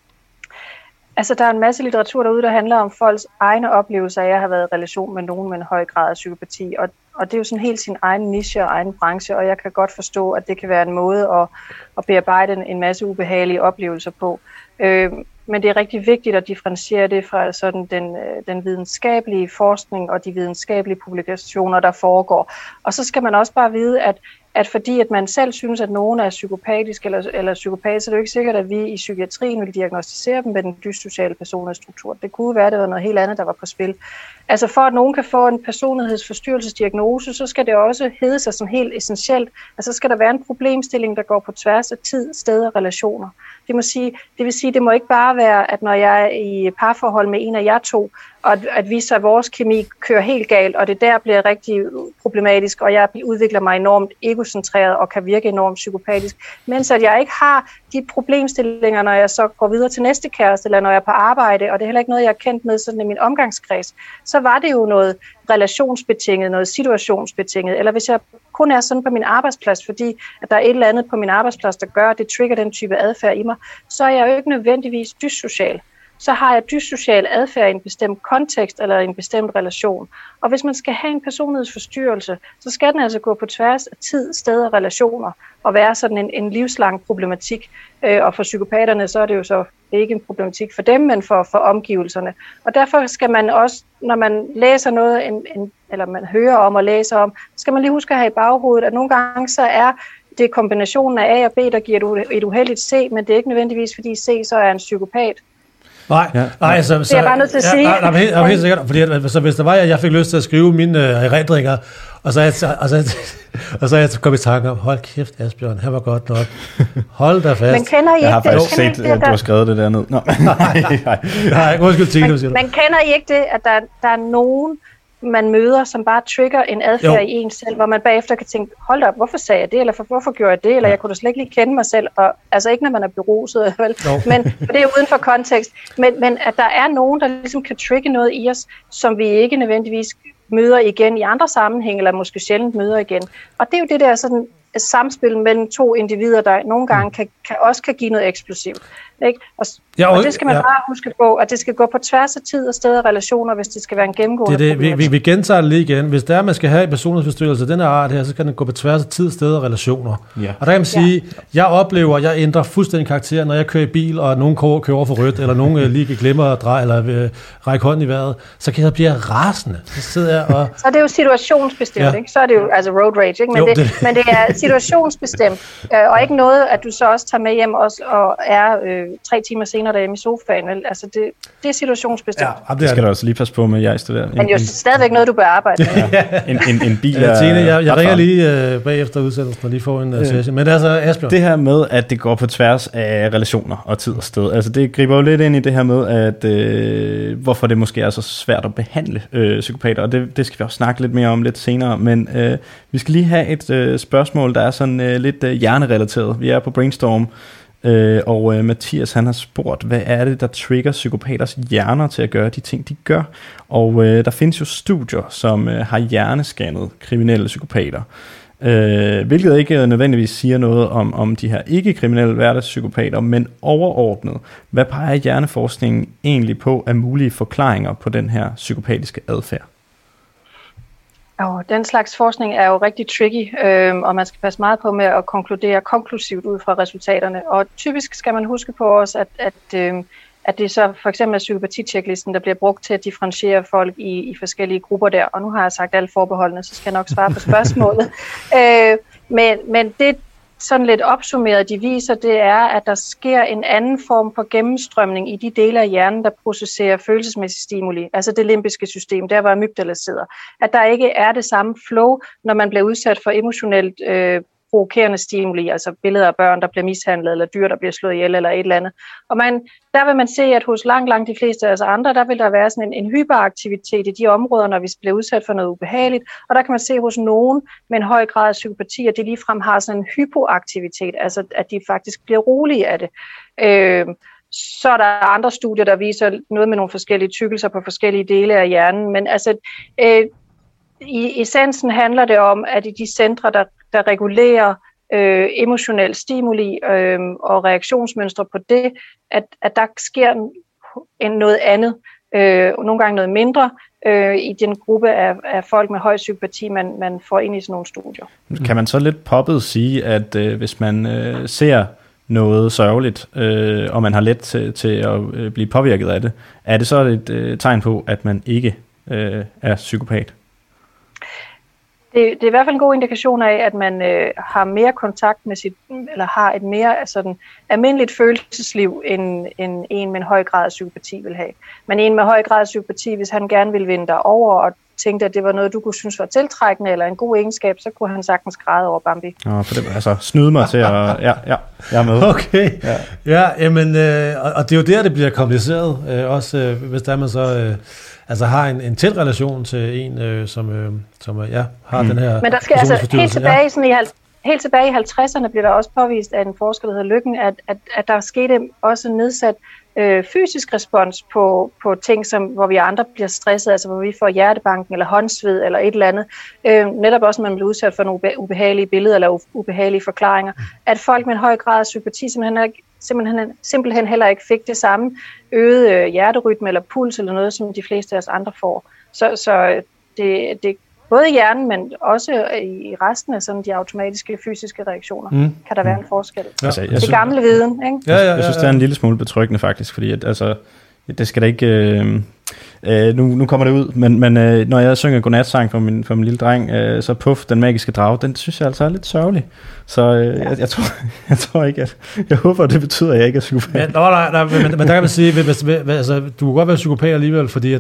Altså, der er en masse litteratur derude, der handler om folks egne oplevelser af at have været i relation med nogen med en høj grad af psykopati, og det er jo sådan helt sin egen niche og egen branche, og jeg kan godt forstå, at det kan være en måde at bearbejde en masse ubehagelige oplevelser på. Men det er rigtig vigtigt at differentiere det fra sådan den videnskabelige forskning og de videnskabelige publikationer, der foregår. Og så skal man også bare vide, at fordi at man selv synes, at nogen er psykopatisk eller psykopat, så er det jo ikke sikkert, at vi i psykiatrien vil diagnostisere dem med den dyssociale personlighedsstruktur. Det kunne være, at det var noget helt andet, der var på spil. Altså for at nogen kan få en personlighedsforstyrrelsesdiagnose, så skal det også hedde sig som helt essentielt. Altså så skal der være en problemstilling, der går på tværs af tid, sted og relationer. Det vil sige, det må ikke bare være, at når jeg er i parforhold med en af jer to, og at vi så vores kemi kører helt galt, og det der bliver rigtig problematisk, og jeg udvikler mig enormt egocentreret og kan virke enormt psykopatisk, mens at jeg ikke har de problemstillinger, når jeg så går videre til næste kæreste, eller når jeg er på arbejde, og det er heller ikke noget, jeg er kendt med sådan i min omgangskreds, så var det jo noget relationsbetinget, noget situationsbetinget, eller hvis jeg kun er sådan på min arbejdsplads, fordi at der er et eller andet på min arbejdsplads, der gør, at det trigger den type adfærd i mig, så er jeg jo ikke nødvendigvis dyssocial. Så har jeg dyssocial adfærd i en bestemt kontekst eller en bestemt relation. Og hvis man skal have en personlighedsforstyrrelse, så skal den altså gå på tværs af tid, sted og relationer og være sådan en livslang problematik. Og for psykopaterne, så er det jo så ikke en problematik for dem, men for omgivelserne. Og derfor skal man også, når man læser noget, eller man hører om og læser om, skal man lige huske at have i baghovedet, at nogle gange så er det kombinationen af A og B, der giver et uheldigt C, men det er ikke nødvendigvis, fordi C så er en psykopat. Nej, det er jeg bare nødt til at sige. Nej, helt sikkert, fordi så hvis der var, jeg fik lyst til at skrive mine erindringer, og så er jeg kommet i tanke om, hold kæft, Asbjørn, her var godt nok. Hold da fast. Men kender I ikke jeg har faktisk set, at du har skrevet det der ned. Nej, undskyld, Tine, siger du. Men kender I ikke det, at der er nogen, man møder, som bare trigger en adfærd i en selv, hvor man bagefter kan tænke, hold op, hvorfor sagde jeg det, eller hvorfor gjorde jeg det, eller jeg kunne da slet ikke lige kende mig selv, og altså ikke når man er beruset, vel? Men det er jo uden for kontekst, men at der er nogen, der ligesom kan trigge noget i os, som vi ikke nødvendigvis møder igen i andre sammenhæng, eller måske sjældent møder igen. Og det er jo det der sådan samspil mellem to individer, der nogle gange også kan give noget eksplosivt. Ikke? Og det skal man bare huske på, at det skal gå på tværs af tid og sted og relationer, hvis det skal være en gennemgående problem. Vi gentager det lige igen. Hvis der er, man skal have en personlighedsforstyrrelse af den her art her, så kan den gå på tværs af tid, sted og relationer. Ja. Og der kan man sige, jeg ændrer fuldstændig karakter, når jeg kører i bil, og nogen kører over for rødt, eller nogen lige glemmer at dreje, eller række hånden i vejret, så kan jeg blive rasende. Så er det jo situationsbestemt, ikke? Så er det jo altså road rage, ikke? Men det er situationsbestemt, og ikke noget, at du så også tager med hjem og er 3 timer senere derhjemme i sofaen. Vel? Altså det er situationsbestemt. Ja, det skal du også lige passe på med Jejs, det der. Men jo stadigvæk noget, du bør arbejde med. en bil Tine, jeg ringer lige bagefter udsendelsen og lige får en session. Men altså, Asbjørn. Det her med, at det går på tværs af relationer og tid og sted, altså det griber jo lidt ind i det her med, at hvorfor det måske er så svært at behandle psykopater, og det skal vi også snakke lidt mere om lidt senere, men vi skal lige have et spørgsmål, der er sådan lidt hjernerelateret. Vi er på Brainstorm, Og Mathias, han har spurgt, hvad er det, der trigger psykopaters hjerner til at gøre de ting, de gør? Og der findes jo studier, som har hjernescannet kriminelle psykopater. Hvilket ikke nødvendigvis siger noget om de her ikke-kriminelle hverdagspsykopater, men overordnet, hvad peger hjerneforskningen egentlig på af mulige forklaringer på den her psykopatiske adfærd? Den slags forskning er jo rigtig tricky, og man skal passe meget på med at konkludere konklusivt ud fra resultaterne. Og typisk skal man huske på også, at det så for eksempel er psykopati-checklisten, der bliver brugt til at differentiere folk i forskellige grupper der. Og nu har jeg sagt alle forbeholdene, så skal jeg nok svare på spørgsmålet. Men det sådan lidt opsummeret, de viser, det er, at der sker en anden form for gennemstrømning i de dele af hjernen, der processerer følelsesmæssig stimuli, altså det limbiske system, der hvor amygdala sidder. At der ikke er det samme flow, når man bliver udsat for emotionelt provokerende stimuli, altså billeder af børn, der bliver mishandlet, eller dyr, der bliver slået ihjel, eller et eller andet. Og der vil man se, at hos langt de fleste af os andre, der vil der være sådan en hyperaktivitet i de områder, når vi bliver udsat for noget ubehageligt. Og der kan man se hos nogen med en høj grad af psykopati, at de ligefrem har sådan en hypoaktivitet, altså at de faktisk bliver rolige af det. Så er der andre studier, der viser noget med nogle forskellige tykkelser på forskellige dele af hjernen, men altså i essensen handler det om, at i de centre, der regulerer emotionel stimuli og reaktionsmønstre på det, at der sker noget andet, nogle gange noget mindre, i den gruppe af folk med høj psykopati, man får ind i sådan nogle studier. Kan man så lidt poppet sige, at hvis man ser noget sørgeligt, og man har let til at blive påvirket af det, er det så et tegn på, at man ikke er psykopat? Det er i hvert fald en god indikation af, at man har mere kontakt med eller har et mere sådan almindeligt følelsesliv, end en med en høj grad af psykopati vil have. Men en med høj grad af psykopati, hvis han gerne ville vinde dig over og tænkte, at det var noget, du kunne synes var tiltrækkende eller en god egenskab, så kunne han sagtens græde over Bambi. For det, altså snyde mig til at... Ja, jeg er med. Okay. Ja, jamen, og det er jo der, det bliver kompliceret. Også hvis der man så... altså har en tæt relation til en, som har den her... Men der skal altså helt tilbage i 50'erne blev der også påvist af en forsker, der hedder Lykken, at der skete også nedsat fysisk respons på ting, hvor vi andre bliver stresset, altså hvor vi får hjertebanken eller håndsved eller et eller andet. Netop også, når man bliver udsat for nogle ubehagelige billeder eller ubehagelige forklaringer. At folk med en høj grad af psykopati simpelthen heller ikke fik det samme øgede hjerterytme eller puls eller noget, som de fleste af os andre får. Så det både i hjernen, men også i resten af sådan de automatiske fysiske reaktioner, kan der være en forskel. Ja. Altså, det gamle viden, ikke? Jeg synes, det er en lille smule betryggende faktisk, fordi at, altså, det skal da ikke... Nu kommer det ud, men når jeg synger godnatsang for min lille dreng, så Puff, den magiske drage, den synes jeg altså er lidt sørgelig. Så jeg tror ikke, at... Jeg håber, det betyder, at jeg ikke er psykopat. Nej, men der kan man sige, altså, du kan godt være psykopat alligevel, fordi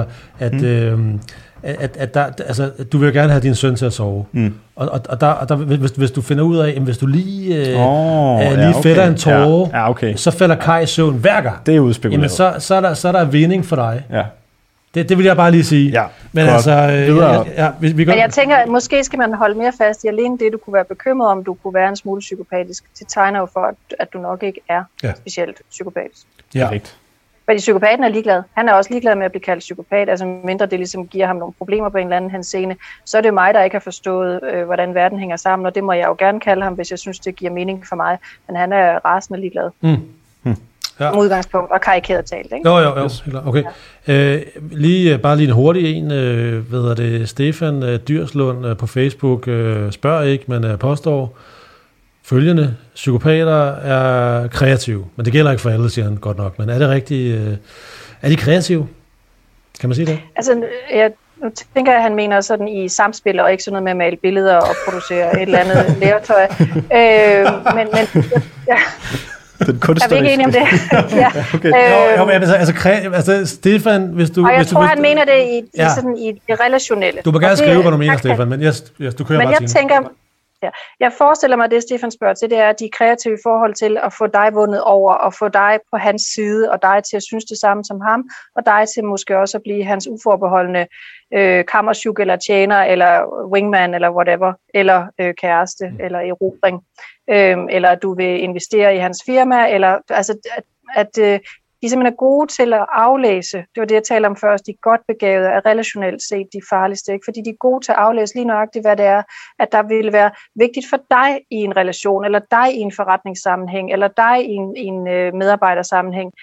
at der, altså, du vil jo gerne have din søn til at sove. Og der hvis du finder ud af, hvis du lige fætter en tåre, så falder Kai i søvn hver gang. Det er udspekuleret. Jamen, så er der vinding for dig. Ja. Det vil jeg bare lige sige. Ja, men godt. Altså, men jeg tænker, at måske skal man holde mere fast i alene det, du kunne være bekymret om, du kunne være en smule psykopatisk. Det tegner jo for, at du nok ikke er specielt psykopatisk. Ja. Fordi psykopaten er ligeglad. Han er også ligeglad med at blive kaldt psykopat, altså mindre det ligesom giver ham nogle problemer på en eller anden henseende. Så er det mig, der ikke har forstået, hvordan verden hænger sammen, og det må jeg jo gerne kalde ham, hvis jeg synes, det giver mening for mig. Men han er rasende ligeglad. Som udgangspunkt, og karikeret talt, ikke? Jo. Okay. Ja. Bare lige en hurtig en, Stefan Dyrslund på Facebook spørger ikke, men påstår følgende: psykopater er kreative, men det gælder ikke for alle, siger han godt nok. Men er det rigtigt? Er de kreative? Kan man sige det? Altså, nu tænker jeg, at han mener sådan i samspil, og ikke sådan noget med at male billeder og producere et eller andet legetøj. Men ja. Er vi ikke enige om det? Ja. Okay. Altså, Stefan, hvis du... Og jeg tror, han mener det i det relationelle. Du må gerne skrive, hvad du mener, Stefan, men du kører bare. Men jeg tænker, Ja. Jeg forestiller mig, at det Stefan spørger til, det er, at de er kreative i forhold til at få dig vundet over, og få dig på hans side, og dig til at synes det samme som ham, og dig til måske også at blive hans uforbeholdende kammerchuk, eller tjener, eller wingman, eller whatever, eller kæreste, eller erobring, eller at du vil investere i hans firma, eller altså, at de simpelthen er gode til at aflæse. Det var det, jeg talte om først. De er godt begavede, er relationelt set de farligste. Ikke? Fordi de er gode til at aflæse lige nøjagtigt, hvad det er, at der vil være vigtigt for dig i en relation, eller dig i en forretningssammenhæng, eller dig i en medarbejdersammenhæng.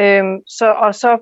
Så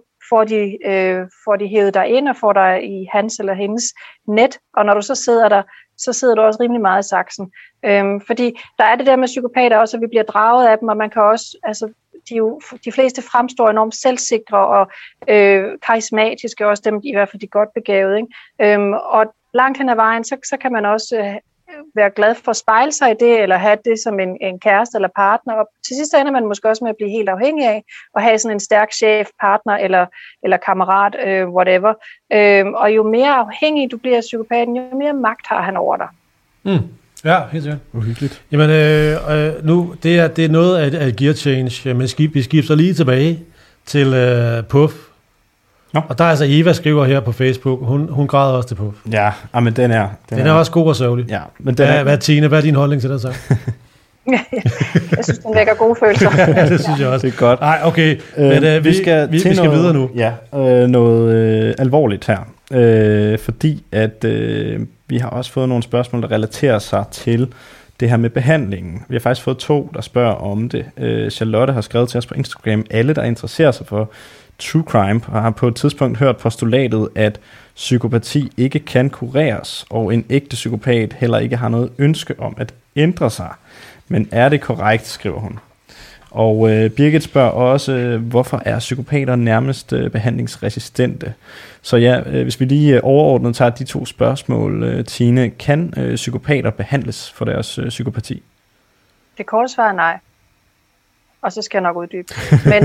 får de hævet dig ind og får dig i hans eller hendes net. Og når du så sidder der, så sidder du også rimelig meget i saksen. Fordi der er det der med psykopater også, at vi bliver draget af dem, og man kan også... Altså, de fleste fremstår enormt selvsikre og karismatiske, også dem, i hvert fald de godt begavede. Ikke? Og langt hen ad vejen, så kan man også være glad for at spejle sig i det, eller have det som en kæreste eller partner. Og til sidst ender man måske også med at blive helt afhængig af, at have sådan en stærk chef, partner eller kammerat, whatever. Og jo mere afhængig du bliver af psykopaten, jo mere magt har han over dig. Mm. Ja, helt sikkert. Uhyggeligt. Jamen, nu, det er noget af et gear change, men vi skifter lige tilbage til Puff. Nå. Og der er altså Eva skriver her på Facebook, hun græder også til Puff. Ja, men den er også god og sørgelig. Ja, men hvad er din holdning til det så? Jeg synes, den vækker gode følelser. Ja, det synes jeg også. Det er godt. Nej, okay. Men vi skal videre nu. Ja, noget alvorligt her. Fordi at vi har også fået nogle spørgsmål, der relaterer sig til det her med behandlingen. Vi har faktisk fået 2, der spørger om det. Charlotte har skrevet til os på Instagram, alle der interesserer sig for true crime har på et tidspunkt hørt postulatet, at psykopati ikke kan kureres, og en ægte psykopat heller ikke har noget ønske om at ændre sig. Men er det korrekt, skriver hun. Og Birgit spørger også, hvorfor er psykopater nærmest behandlingsresistente? Så ja, hvis vi lige overordnet tager de 2 spørgsmål, Tine, kan psykopater behandles for deres psykopati? Det korte svar er nej. Og så skal jeg nok uddybe.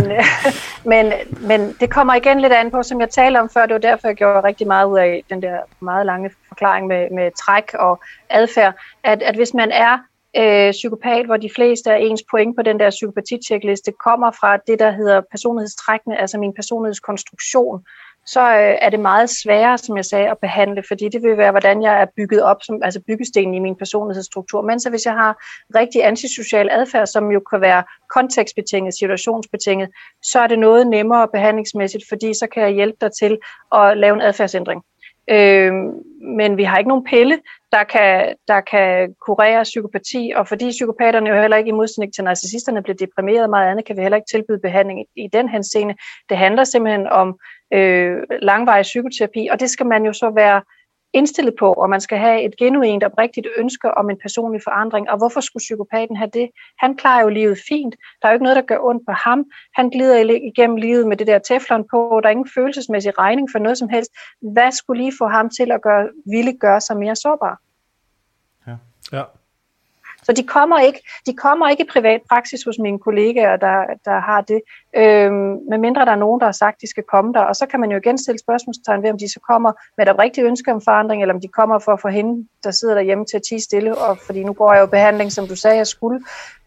Men det kommer igen lidt an på, som jeg talte om før, det var derfor, jeg gjorde rigtig meget ud af den der meget lange forklaring med træk og adfærd, at hvis man er psykopat, hvor de fleste af ens point på den der psykopati-checkliste kommer fra det, der hedder personlighedstrækkene, altså min personlighedskonstruktion, så er det meget sværere, som jeg sagde, at behandle, fordi det vil være, hvordan jeg er bygget op, altså byggestenen i min personlighedsstruktur. Men så hvis jeg har rigtig antisocial adfærd, som jo kan være kontekstbetinget, situationsbetinget, så er det noget nemmere behandlingsmæssigt, fordi så kan jeg hjælpe dig til at lave en adfærdsændring. Men vi har ikke nogen pille, der kan kurere psykopati, og fordi psykopaterne jo heller ikke i modsætning til narcissisterne bliver deprimeret og meget andet, kan vi heller ikke tilbyde behandling i den henseende. Det handler simpelthen om langvarig psykoterapi, og det skal man jo så være indstillet på, og man skal have et genuint og oprigtigt ønske om en personlig forandring. Og hvorfor skulle psykopaten have det? Han klarer jo livet fint. Der er jo ikke noget, der gør ondt på ham. Han glider igennem livet med det der teflon på. Der er ingen følelsesmæssig regning for noget som helst. Hvad skulle lige få ham til at ville gøre sig mere sårbar? Ja. Så de kommer ikke i privat praksis hos mine kollegaer, der har det, medmindre der er nogen, der har sagt, de skal komme der. Og så kan man jo igen stille spørgsmålstegn ved, om de så kommer med et oprigtigt ønske om forandring, eller om de kommer for at få hende, der sidder derhjemme, til at tie stille, og fordi nu går jeg jo behandling, som du sagde, jeg skulle.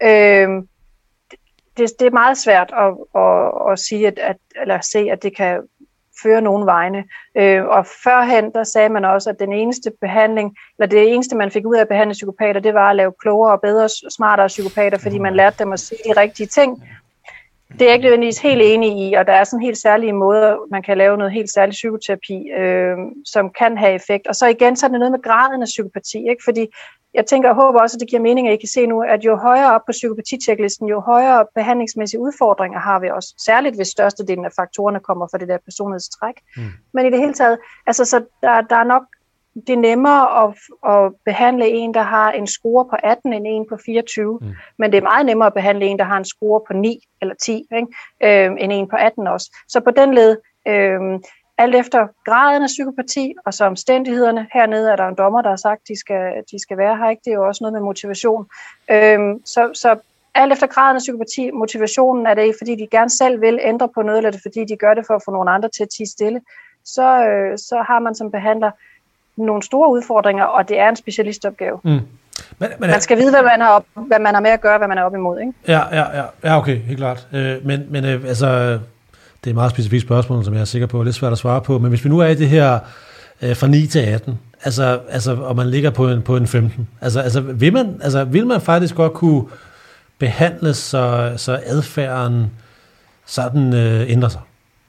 Det er meget svært at sige, eller se, at det kan føre nogen vegne. Og førhen, der sagde man også, at den eneste behandling, eller det eneste, man fik ud af at behandle psykopater, det var at lave klogere og bedre, smartere psykopater, fordi man lærte dem at sige de rigtige ting. Det er jeg ikke nødvendigvis helt enig i, og der er sådan helt særlige måder, man kan lave noget helt særligt psykoterapi, som kan have effekt. Og så igen, så er det noget med graden af psykopati, ikke? Fordi jeg tænker og håber også, at det giver mening, at I kan se nu, at jo højere op på psykopati-checklisten, jo højere behandlingsmæssige udfordringer har vi også. Særligt hvis størstedelen af faktorerne kommer fra det der personlighedstræk. Men i det hele taget, altså så der er nok, det er nemmere at behandle en, der har en score på 18, end en på 24. Men det er meget nemmere at behandle en, der har en score på 9 eller 10, ikke? End en på 18 også. Så på den led... alt efter graden af psykopati og så omstændighederne. Hernede er der en dommer, der har sagt, de skal være her, ikke? Det er jo også noget med motivation. Så alt efter graden af psykopati, motivationen er det, fordi de gerne selv vil ændre på noget, eller er det fordi de gør det for at få nogle andre til at tie stille, så har man som behandler nogle store udfordringer, og det er en specialistopgave. Man skal vide, hvad man har med at gøre, hvad man er op imod, ikke? Ja, okay, helt klart. Men altså, det er et meget specifikt spørgsmål, som jeg er sikker på er lidt svært at svare på, men hvis vi nu er i det her fra 9 til 18, altså og man ligger på en 15, vil man faktisk godt kunne behandle, så adfærden sådan ændrer sig?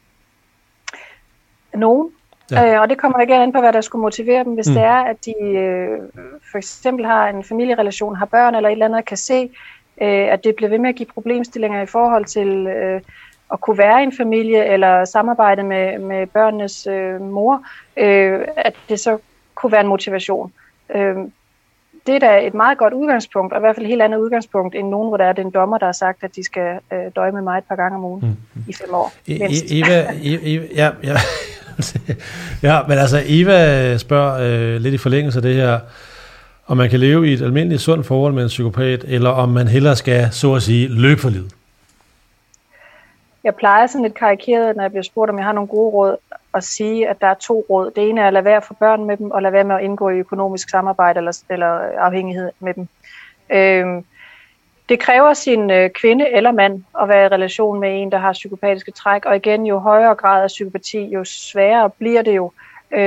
Nogen. Ja. Og det kommer ikke an på, hvad der skulle motivere dem. Hvis det er, at de for eksempel har en familierelation, har børn eller et eller andet, kan se, at det bliver ved med at give problemstillinger i forhold til at kunne være i en familie eller samarbejde med børnenes mor, at det så kunne være en motivation. Det er da et meget godt udgangspunkt, og i hvert fald et helt andet udgangspunkt end nogen, hvor der er den dommer, der har sagt, at de skal døje med mig et par gange om ugen i 5 år. Eva, ja, men altså Eva spørger lidt i forlængelse af det her, om man kan leve i et almindeligt sundt forhold med en psykopat, eller om man hellere skal, så at sige, løbe for livet. Jeg plejer sådan lidt karikeret, når jeg bliver spurgt, om jeg har nogle gode råd, at sige, at der er 2 råd. Det ene er at lade være for børn med dem, og lade være med at indgå i økonomisk samarbejde eller afhængighed med dem. Det kræver sin kvinde eller mand at være i relation med en, der har psykopatiske træk, og igen, jo højere grad af psykopati, jo sværere bliver det jo.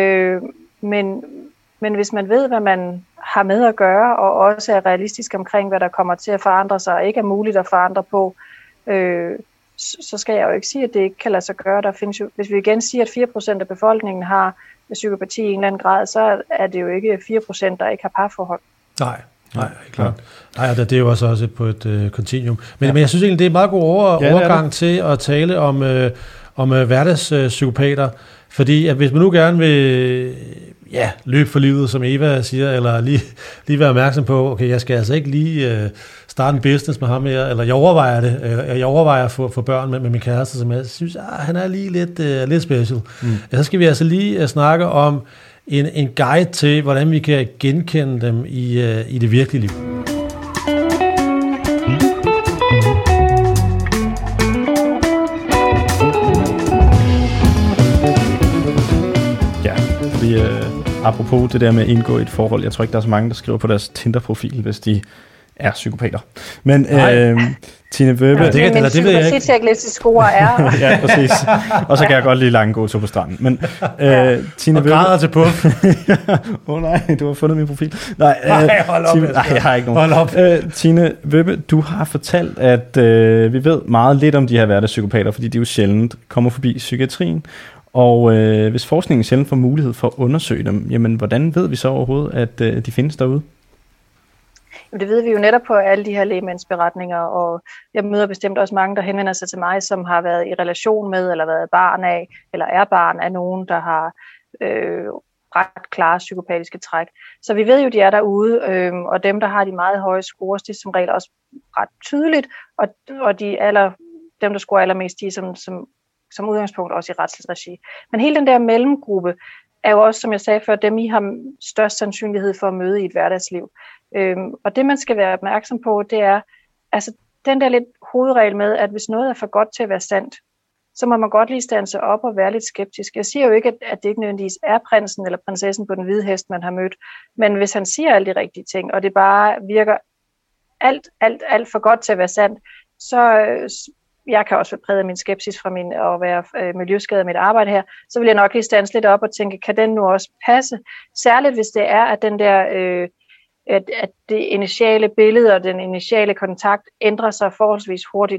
Men hvis man ved, hvad man har med at gøre, og også er realistisk omkring, hvad der kommer til at forandre sig, og ikke er muligt at forandre på, så skal jeg jo ikke sige, at det ikke kan lade sig gøre. Der findes jo, hvis vi igen siger, at 4% af befolkningen har psykopati i en eller anden grad, så er det jo ikke 4%, der ikke har parforhold. Nej, klart. Nej, det er jo også på et kontinuum. Men jeg synes egentlig, det er en meget god overgang til at tale om hverdagspsykopater, fordi at hvis man nu gerne vil løbe for livet, som Eva siger, eller lige være opmærksom på, okay, jeg skal altså ikke lige starte en business med ham her, eller jeg overvejer det. Jeg overvejer at få børn med min kæreste, som jeg synes, han er lige lidt special. Så skal vi altså lige snakke om en guide til, hvordan vi kan genkende dem i det virkelige liv. Ja, fordi apropos det der med at indgå i et forhold, jeg tror ikke, der er så mange, der skriver på deres Tinder-profil, hvis de er psykopater. Men Tine Wøbe... Ja, det min psykopati-checkliste score er... Ja, præcis. Og så kan jeg godt lide lange gåture på stranden. Men Tine Wøbe... Og græder til puff. Nej, du har fundet min profil. Nej, hold op. Nej, jeg har ikke nogen. Tine Wøbe, du har fortalt, at vi ved meget lidt om de her hverdagspsykopater, fordi de jo sjældent kommer forbi psykiatrien. Og hvis forskningen sjældent får mulighed for at undersøge dem, jamen hvordan ved vi så overhovedet, at de findes derude? Det ved vi jo netop på alle de her lægemandsberetninger, og jeg møder bestemt også mange, der henvender sig til mig, som har været i relation med, eller været barn af, eller er barn af nogen, der har ret klare psykopatiske træk. Så vi ved jo, de er derude, og dem, der har de meget høje scores, de er som regel også ret tydeligt, og dem, der scorer allermest, de er som udgangspunkt også i retsligt regi. Men hele den der mellemgruppe er jo også, som jeg sagde før, dem I har størst sandsynlighed for at møde i et hverdagsliv. Og det man skal være opmærksom på, det er altså den der lidt hovedregel med, at hvis noget er for godt til at være sandt, så må man godt lige standse op og være lidt skeptisk. Jeg siger jo ikke, at det ikke nødvendigvis er prinsen eller prinsessen på den hvide hest, man har mødt, men hvis han siger alle de rigtige ting, og det bare virker alt for godt til at være sandt, så jeg kan også være præget af min skepsis fra at være miljøskadet af mit arbejde her, så vil jeg nok lige standse lidt op og tænke, kan den nu også passe? Særligt hvis det er, at den der... at det initiale billede og den initiale kontakt ændrer sig forholdsvis hurtigt.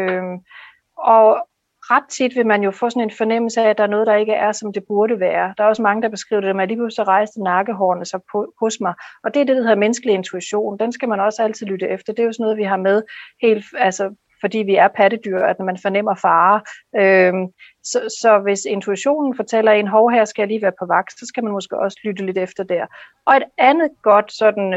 Og ret tit vil man jo få sådan en fornemmelse af, at der er noget, der ikke er, som det burde være. Der er også mange, der beskriver det, at lige pludselig rejste nakkehårene sig hos mig. Og det er det, der hedder menneskelig intuition. Den skal man også altid lytte efter. Det er jo sådan noget, vi har med helt... Altså, fordi vi er pattedyr, at når man fornemmer fare. Så hvis intuitionen fortæller en, hov, her skal jeg lige være på vagt, så skal man måske også lytte lidt efter der. Og et andet godt sådan,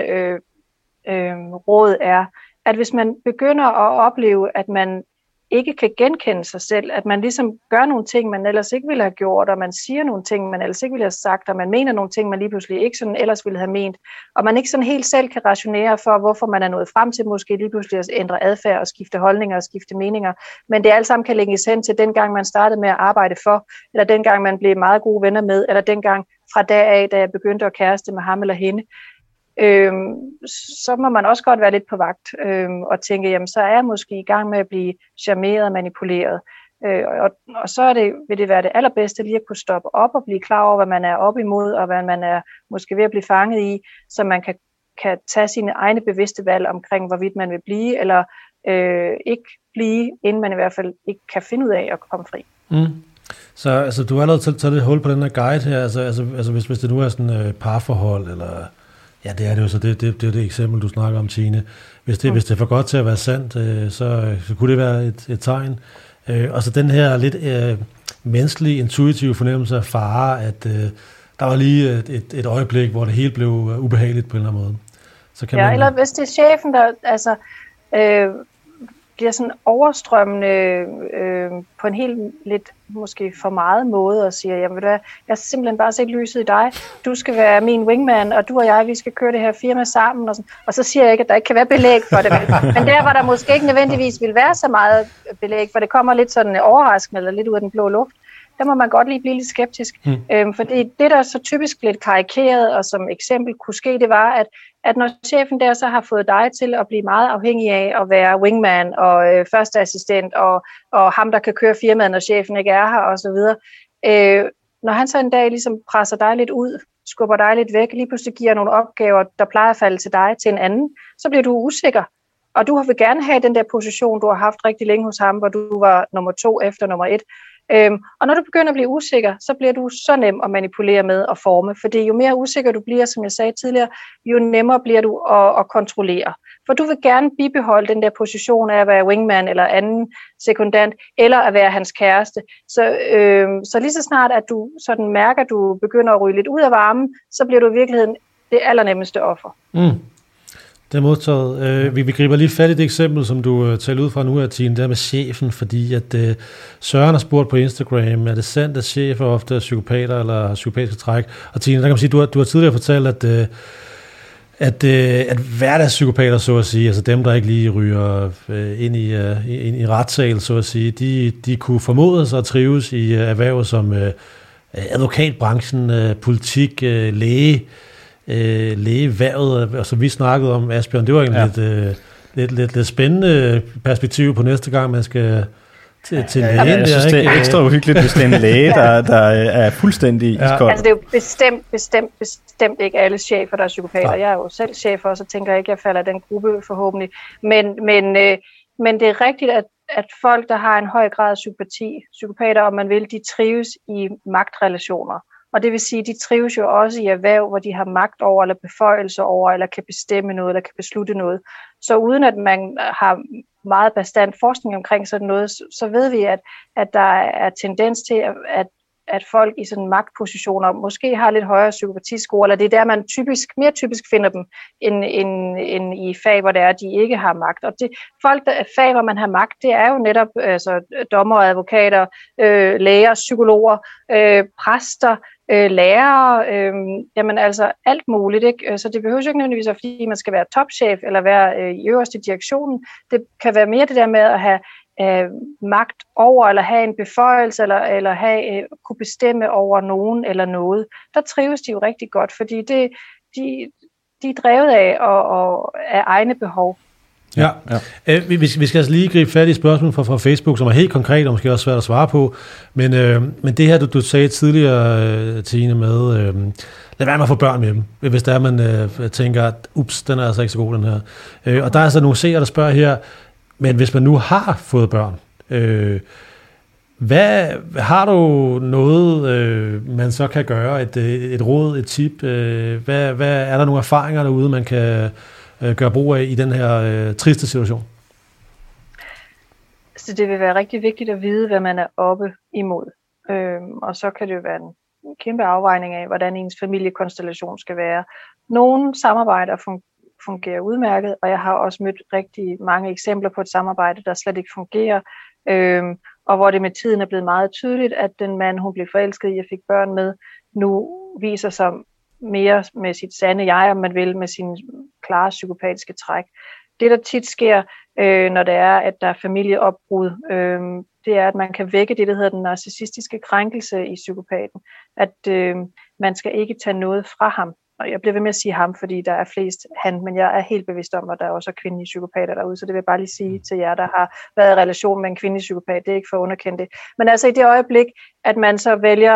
råd er, at hvis man begynder at opleve, at man ikke kan genkende sig selv, at man ligesom gør nogle ting, man ellers ikke ville have gjort, og man siger nogle ting, man ellers ikke ville have sagt, og man mener nogle ting, man lige pludselig ikke sådan ellers ville have ment, og man ikke sådan helt selv kan rationere for, hvorfor man er nået frem til måske lige pludselig at ændre adfærd og skifte holdninger og skifte meninger, men det alt sammen kan lægges hen til dengang man startede med at arbejde for, eller dengang man blev meget gode venner med, eller dengang fra dag af, da jeg begyndte at kæreste med ham eller hende. så må man også godt være lidt på vagt og tænke, jamen så er jeg måske i gang med at blive charmeret og manipuleret. Og så vil det være det allerbedste lige at kunne stoppe op og blive klar over, hvad man er op imod, og hvad man er måske ved at blive fanget i, så man kan tage sine egne bevidste valg omkring, hvorvidt man vil blive, eller ikke blive, inden man i hvert fald ikke kan finde ud af at komme fri. Så altså, du har allerede taget lidt hul på den her guide her, altså hvis det nu er sådan parforhold, eller ja, det er det jo så, det er det eksempel, du snakker om, Tine. Hvis det er for godt til at være sandt, så kunne det være et tegn. Og så den her lidt menneskelige, intuitive fornemmelse af fare, at der var lige et øjeblik, hvor det hele blev ubehageligt på en eller anden måde. Så kan man, eller hvis det er chefen, der altså bliver sådan overstrømmende på en helt lidt måske for meget måde og siger, jamen ved du hvad, jeg har simpelthen bare set lyset i dig, du skal være min wingman, og du og jeg, vi skal køre det her firma sammen, og så siger jeg ikke, at der ikke kan være belæg for det, men der var der måske ikke nødvendigvis vil være så meget belæg, for det kommer lidt sådan overraskende, eller lidt ud af den blå luft. Der må man godt lige blive lidt skeptisk. Fordi det, der så typisk lidt karikeret, og som eksempel kunne ske, det var, at når chefen der så har fået dig til at blive meget afhængig af at være wingman og første assistent, og ham, der kan køre firmaet, når chefen ikke er her, og så videre. Når han så en dag ligesom presser dig lidt ud, skubber dig lidt væk, lige pludselig giver nogle opgaver, der plejer at falde til dig, til en anden, så bliver du usikker. Og du vil gerne have den der position, du har haft rigtig længe hos ham, hvor du var nummer 2 efter nummer 1. Og når du begynder at blive usikker, så bliver du så nem at manipulere med og forme, fordi jo mere usikker du bliver, som jeg sagde tidligere, jo nemmere bliver du at kontrollere. For du vil gerne bibeholde den der position af at være wingman eller anden sekundant, eller at være hans kæreste. Så lige så snart, at du sådan mærker, at du begynder at ryge lidt ud af varmen, så bliver du i virkeligheden det allernemmeste offer. Det er modtaget. Vi griber lige fat i det eksempel, som du taler ud fra nu her, Tine, det med chefen, fordi at Søren har spurgt på Instagram, er det sandt, at chefer ofte er psykopater eller har psykopatiske træk? Og Tine, der kan man sige, du har tidligere fortalt, at hverdagspsykopater, så at sige, altså dem, der ikke lige ryger ind i retssal, så at sige, de kunne formode sig at trives i erhverv som advokatbranchen, politik, lægeværvet, og som vi snakkede om, Asbjørn, det var egentlig lidt spændende perspektiv på næste gang, man skal til lægen. Jeg synes, det er ekstra uhyggeligt, hvis det er en læge, der er fuldstændig iskold. Altså, det er jo bestemt ikke alle chefer, der er psykopater. Nej. Jeg er jo selv chef, og så tænker jeg ikke, at jeg falder i den gruppe forhåbentlig. Men det er rigtigt, at folk, der har en høj grad af sympati, psykopater, om man vil, de trives i magtrelationer. Og det vil sige, at de trives jo også i erhverv, hvor de har magt over, eller beføjelser over, eller kan bestemme noget, eller kan beslutte noget. Så uden at man har meget bastant forskning omkring sådan noget, så ved vi, at der er tendens til, at folk i sådan magtpositioner måske har lidt højere psykopatiscore, eller det er der, man mere typisk finder dem, end i fag, hvor det er, at de ikke har magt. Og det folk, der er fag, hvor man har magt, det er jo netop dommer, advokater, læger, psykologer, præster, lærere, jamen altså alt muligt, ikke? Så det behøver jo ikke nødvendigvis, fordi man skal være topchef eller være i øverste direktionen. Det kan være mere det der med at have magt over, eller have en beføjelse, eller kunne bestemme over nogen eller noget. Der trives de jo rigtig godt, fordi de er drevet af egne behov. Ja. Vi skal altså lige gribe fat i spørgsmål fra Facebook, som er helt konkret og måske også svært at svare på. Men det her, du sagde tidligere, Tine, med lad være med at få børn med dem, hvis der er, man tænker, at ups, den er altså ikke så god, den her. Og der er altså nogle seere, der spørger her, men hvis man nu har fået børn, har du noget, man så kan gøre, et råd, et tip? Hvad er der nogle erfaringer derude, man kan gøre brug af i den her triste situation? Så det vil være rigtig vigtigt at vide, hvad man er oppe imod. Og så kan det jo være en kæmpe afvejning af, hvordan ens familiekonstellation skal være. Nogle samarbejder fungerer udmærket, og jeg har også mødt rigtig mange eksempler på et samarbejde, der slet ikke fungerer, og hvor det med tiden er blevet meget tydeligt, at den mand, hun blev forelsket i og fik børn med, nu viser sig mere med sit sande jeg, om man vil, med sine klare psykopatiske træk. Det, der tit sker, når det er, at der er familieopbrud, det er, at man kan vække det, der hedder den narcissistiske krænkelse i psykopaten. At man skal ikke tage noget fra ham. og jeg bliver ved med at sige ham, fordi der er flest han, men jeg er helt bevidst om, at der også er kvindelige psykopater derude, så det vil jeg bare lige sige til jer, der har været i relation med en kvindelig psykopat. Det er ikke for at underkende det. Men altså i det øjeblik, at man så vælger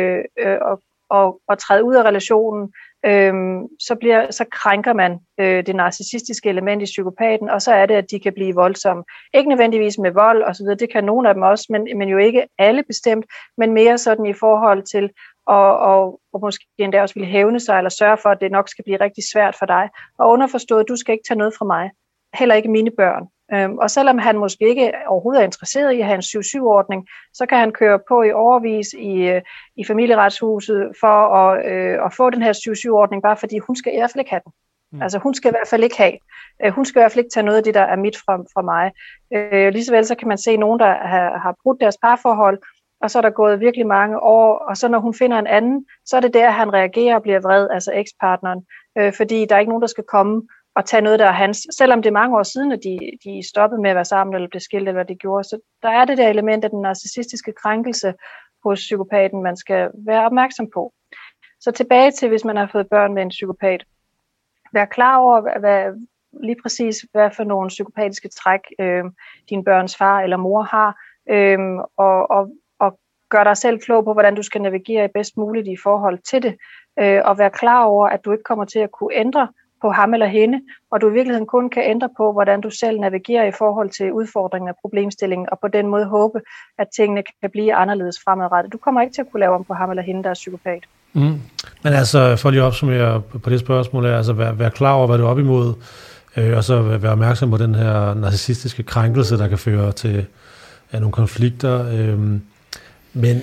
at træde ud af relationen, så krænker man det narcissistiske element i psykopaten, og så er det, at de kan blive voldsomme. Ikke nødvendigvis med vold og så videre, det kan nogle af dem også, men jo ikke alle bestemt, men mere sådan i forhold til og måske endda også ville hævne sig, eller sørge for, at det nok skal blive rigtig svært for dig. Og underforstået, du skal ikke tage noget fra mig, heller ikke mine børn. Og selvom han måske ikke overhovedet er interesseret i at have en 7-7-ordning, så kan han køre på i årevis i familieretshuset for at få den her 7-7-ordning, bare fordi hun skal i hvert fald ikke have den. Altså hun skal i hvert fald ikke have. Hun skal i hvert fald ikke tage noget af det, der er mit fra mig. Ligesåvel så kan man se nogen, der har brudt deres parforhold, og så er der gået virkelig mange år, og så når hun finder en anden, så er det der, han reagerer og bliver vred, altså ekspartneren, fordi der er ikke nogen, der skal komme og tage noget, der er hans, selvom det er mange år siden, at de stoppede med at være sammen, eller blev skilt, eller hvad de gjorde. Så der er det der element af den narcissistiske krænkelse hos psykopaten, man skal være opmærksom på. Så tilbage til, hvis man har fået børn med en psykopat. Vær klar over, lige præcis hvad for nogle psykopatiske træk din børns far eller mor har, og gør dig selv klog på, hvordan du skal navigere bedst muligt i forhold til det, og vær klar over, at du ikke kommer til at kunne ændre på ham eller hende, og du i virkeligheden kun kan ændre på, hvordan du selv navigerer i forhold til udfordringen af problemstillingen, og på den måde håbe, at tingene kan blive anderledes fremadrettet. Du kommer ikke til at kunne lave om på ham eller hende, der er psykopat. Men altså, for lige at opsummere på det spørgsmål, altså vær klar over, hvad du er op imod, og så være opmærksom på den her narcissistiske krænkelse, der kan føre til nogle konflikter. Men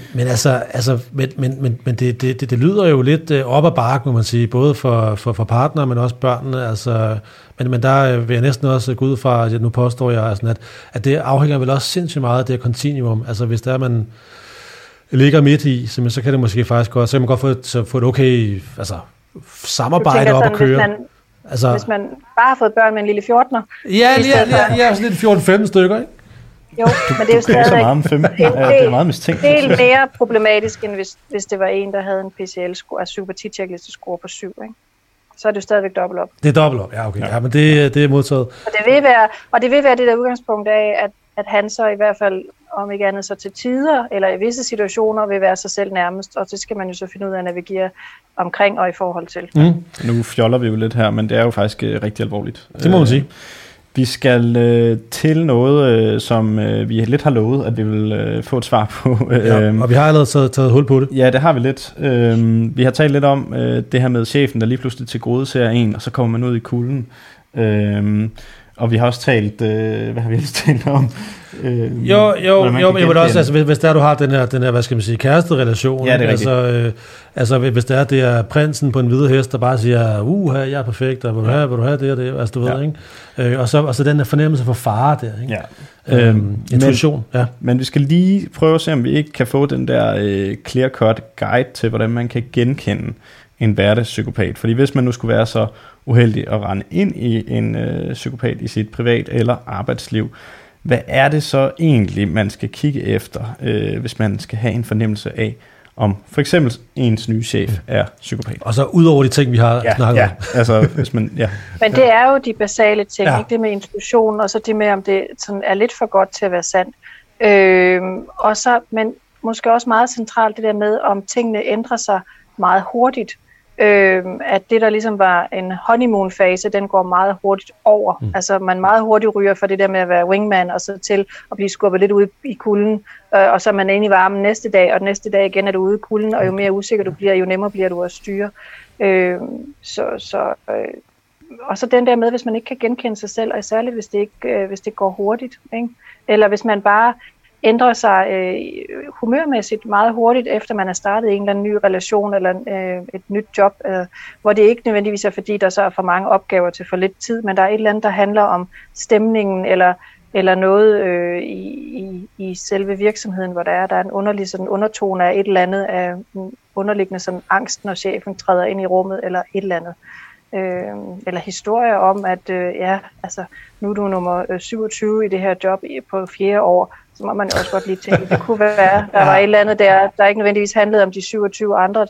det lyder jo lidt op ad bakke, må man sige, både for partner, men også børnene. Altså, men der vil jeg næsten også gå ud fra, at nu påstår jeg, altså, at det afhænger vel også sindssygt meget af det kontinuum. Altså hvis der man ligger midt i, så kan det måske faktisk godt, så kan man godt få et okay samarbejde op at køre. Hvis man bare har fået børn med en lille 14'er. Ja, sådan lidt 14-15 stykker, ikke? Jo, men det er jo stadig er meget mistænkt. Helt mere problematisk, end hvis det var en, der havde en PCL-score, altså psykopati-checkliste-score på 7, ikke? Så er det jo stadigvæk dobbelt op. Det er dobbelt op, ja, okay. Ja, men det er modtaget. Og det vil være det der udgangspunkt af, at han så i hvert fald, om ikke andet så til tider, eller i visse situationer, vil være sig selv nærmest, og det skal man jo så finde ud af at navigere omkring og i forhold til. Nu fjoller vi jo lidt her, men det er jo faktisk rigtig alvorligt. Det må man sige. Vi skal til noget, som vi lidt har lovet, at vi vil få et svar på. Og vi har allerede taget hul på det. Ja, det har vi lidt. Vi har talt lidt om det her med chefen, der lige pludselig til gode ser en, og så kommer man ud i kulden. Og vi har også talt, hvad har vi ellers talt om? Jeg vil også, altså, hvis der du har den her, hvad skal man sige, kæresterelation, ja, det er altså hvis det er prinsen på en hvide hest, der bare siger, jeg er perfekt, og vil du have det og det, altså du ved, ikke? Og så den der fornemmelse for fare der, ikke? Ja. Intuition, men vi skal lige prøve at se, om vi ikke kan få den der clear-cut guide til, hvordan man kan genkende en hverdagspsykopat. Fordi hvis man nu skulle være så uheldig at rende ind i en psykopat i sit privat- eller arbejdsliv, hvad er det så egentlig, man skal kigge efter, hvis man skal have en fornemmelse af, om for eksempel ens nye chef er psykopat? Og så ud over de ting, vi har snakket om. Altså, hvis man, Men det er jo de basale ting, ikke? Det med intuition, og så det med, om det sådan er lidt for godt til at være sandt. Og så, men måske også meget centralt det der med, om tingene ændrer sig meget hurtigt. At det der ligesom var en honeymoon-fase, den går meget hurtigt over. Altså man meget hurtigt ryger fra det der med at være wingman, og så til at blive skubbet lidt ud i kulden, og så er man inde i varmen næste dag, og næste dag igen er du ude i kulden, og jo mere usikker du bliver, jo nemmere bliver du at styre. Og så den der med, hvis man ikke kan genkende sig selv, og særligt hvis det går hurtigt, ikke? Eller hvis man bare ændrer sig humørmæssigt meget hurtigt, efter man er startet i en eller anden ny relation eller et nyt job, hvor det ikke nødvendigvis er, fordi der så er for mange opgaver til for lidt tid, men der er et eller andet, der handler om stemningen eller noget i selve virksomheden, hvor der er en underlig sådan undertone af et eller andet, af underliggende sådan angst, når chefen træder ind i rummet, eller et eller andet. Eller historier om, at nu er du nummer 27 i det her job på 4. år, så må man jo også godt lige tænke, det kunne være, der var et eller andet der ikke nødvendigvis handlede om de 27 andre,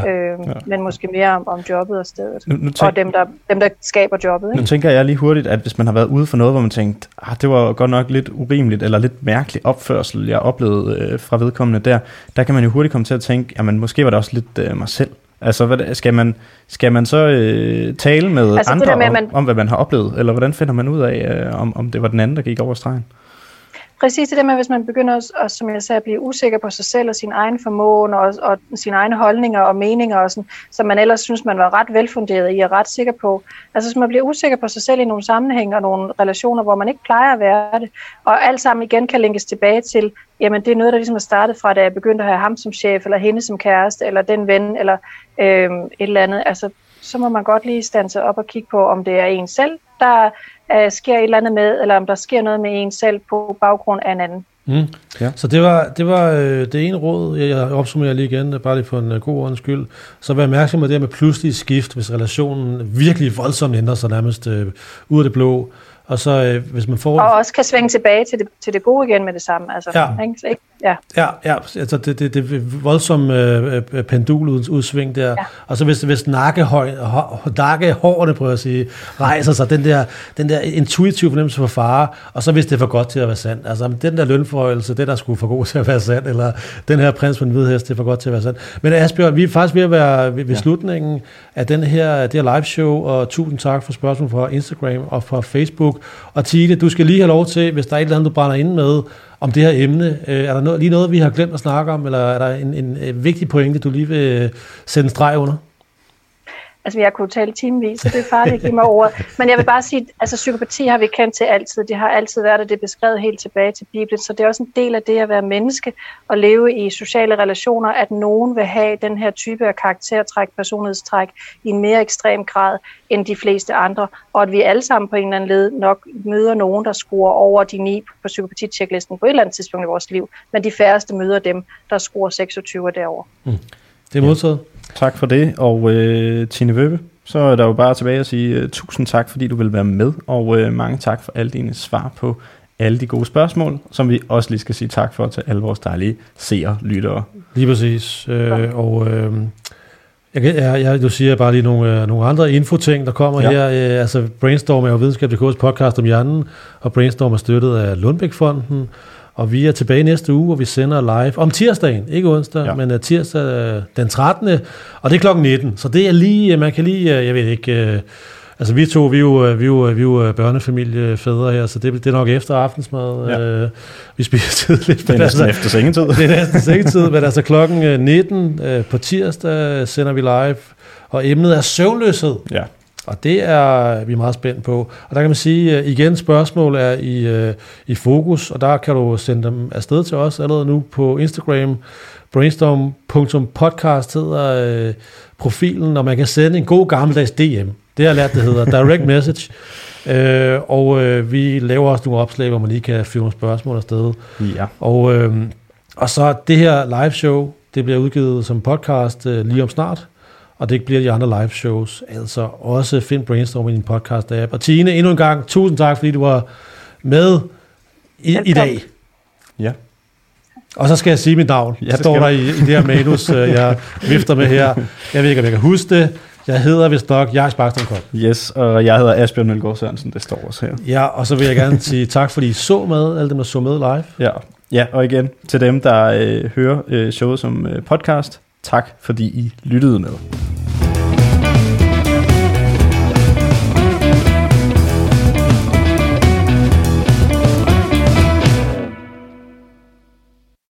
men måske mere om jobbet og stedet, og dem, der skaber jobbet. Ikke? Nu tænker jeg lige hurtigt, at hvis man har været ude for noget, hvor man tænkte, det var godt nok lidt urimeligt, eller lidt mærkelig opførsel, jeg oplevede fra vedkommende der kan man jo hurtigt komme til at tænke, jamen måske var det også lidt mig selv. Altså, skal man så tale med andre om, hvad man har oplevet, eller hvordan finder man ud af, om det var den anden, der gik over stregen? Præcis det der med, hvis man begynder også, som jeg sagde, at blive usikker på sig selv og sin egen formåen og sine egne holdninger og meninger, og sådan, som man ellers synes, man var ret velfunderet i og ret sikker på. Altså, hvis man bliver usikker på sig selv i nogle sammenhænge og nogle relationer, hvor man ikke plejer at være det, og alt sammen igen kan linkes tilbage til, jamen det er noget, der ligesom er startet fra, da jeg begyndte at have ham som chef, eller hende som kæreste, eller den ven, eller et eller andet. Altså, så må man godt lige standse op og kigge på, om det er en selv, der sker et eller andet med, eller om der sker noget med en selv på baggrund af en anden. Ja. Så det var det ene råd, jeg opsummerer lige igen, bare lige for en god ordens skyld. Så vær opmærksom på det med pludselig skift, hvis relationen virkelig voldsomt ændrer sig nærmest ud af det blå. Og så hvis man får... Og også kan svinge tilbage til det gode igen med det samme. Altså, ikke? Ja. Altså det voldsomme penduludsving der. Ja. Og så hvis nakkehårene, prøver at sige, rejser sig, den der intuitive fornemmelse for fare, og så hvis det er for godt til at være sandt. Altså den der lønforhøjelse, det der skulle for god til at være sandt, eller den her prins på en hvid hest, det er for godt til at være sandt. Men Asbjørn, vi er faktisk ved at være ved slutningen af det her live show, og tusind tak for spørgsmål fra Instagram og fra Facebook. Og Tine, du skal lige have lov til, hvis der er et eller andet, du brænder inde med, om det her emne. Er der lige noget, vi har glemt at snakke om, eller er der en vigtig pointe, du lige vil sætte en streg under? Altså, jeg kunne tale timevis, så det er farligt at give mig ordet. Men jeg vil bare sige, altså psykopati har vi kendt til altid. Det har altid været, og det er beskrevet helt tilbage til Bibelen. Så det er også en del af det at være menneske og leve i sociale relationer, at nogen vil have den her type af karaktertræk, personlighedstræk i en mere ekstrem grad end de fleste andre. Og at vi alle sammen på en eller anden led nok møder nogen, der scorer over de 9 på psykopati-checklisten på et eller andet tidspunkt i vores liv. Men de færreste møder dem, der scorer 26 derovre. Det er modtaget. Tak for det, og Tine Wøbe, så er der jo bare tilbage at sige tusind tak, fordi du vil være med, og mange tak for alle dine svar på alle de gode spørgsmål, som vi også lige skal sige tak for til alle vores dejlige seere, lyttere. Lige præcis, du siger bare lige nogle andre infoting, der kommer her. Altså Brainstorm er jo Videnskab.dk's podcast om hjernen, og Brainstorm er støttet af Lundbæk-fonden. Og vi er tilbage næste uge, og vi sender live om tirsdagen, ikke onsdag, men tirsdag den 13. Og det er klokken 19. Så det er lige, man kan lige, jeg ved ikke, altså vi to, vi er jo børnefamiliefædre her, så det er nok efter aftensmad. Ja. Vi spiser tidligt. Det er næsten efter sengetid. Det er næsten sengetid, men altså klokken 19 på tirsdag sender vi live, og emnet er søvnløshed. Ja. Og det er vi meget spændt på. Og der kan man sige, igen, spørgsmål er i fokus, og der kan du sende dem afsted til os allerede nu på Instagram. Brainstorm.podcast hedder profilen, og man kan sende en god gammeldags DM. Det har jeg lært, det hedder Direct Message. Vi laver også nogle opslag, hvor man lige kan fyre nogle spørgsmål afsted. Ja. Og så det her live show, det bliver udgivet som podcast lige om snart. Og det bliver de andre live shows. Altså også find Brainstorm i din podcast-app. Og Tine, endnu en gang, tusind tak, fordi du var med i dag. Ja. Og så skal jeg sige mit navn. Ja, det står der i det her manus, jeg vifter med her. Jeg ved ikke, om jeg kan huske det. Jeg hedder vist nok Jakob Sparkstrøm. Yes, og jeg hedder Asbjørn Mølgaard Sørensen. Det står også her. Ja, og så vil jeg gerne sige tak, fordi I så med. Alle dem, der så med live. Ja, og igen til dem, der hører showet som podcast. Tak, fordi I lyttede med.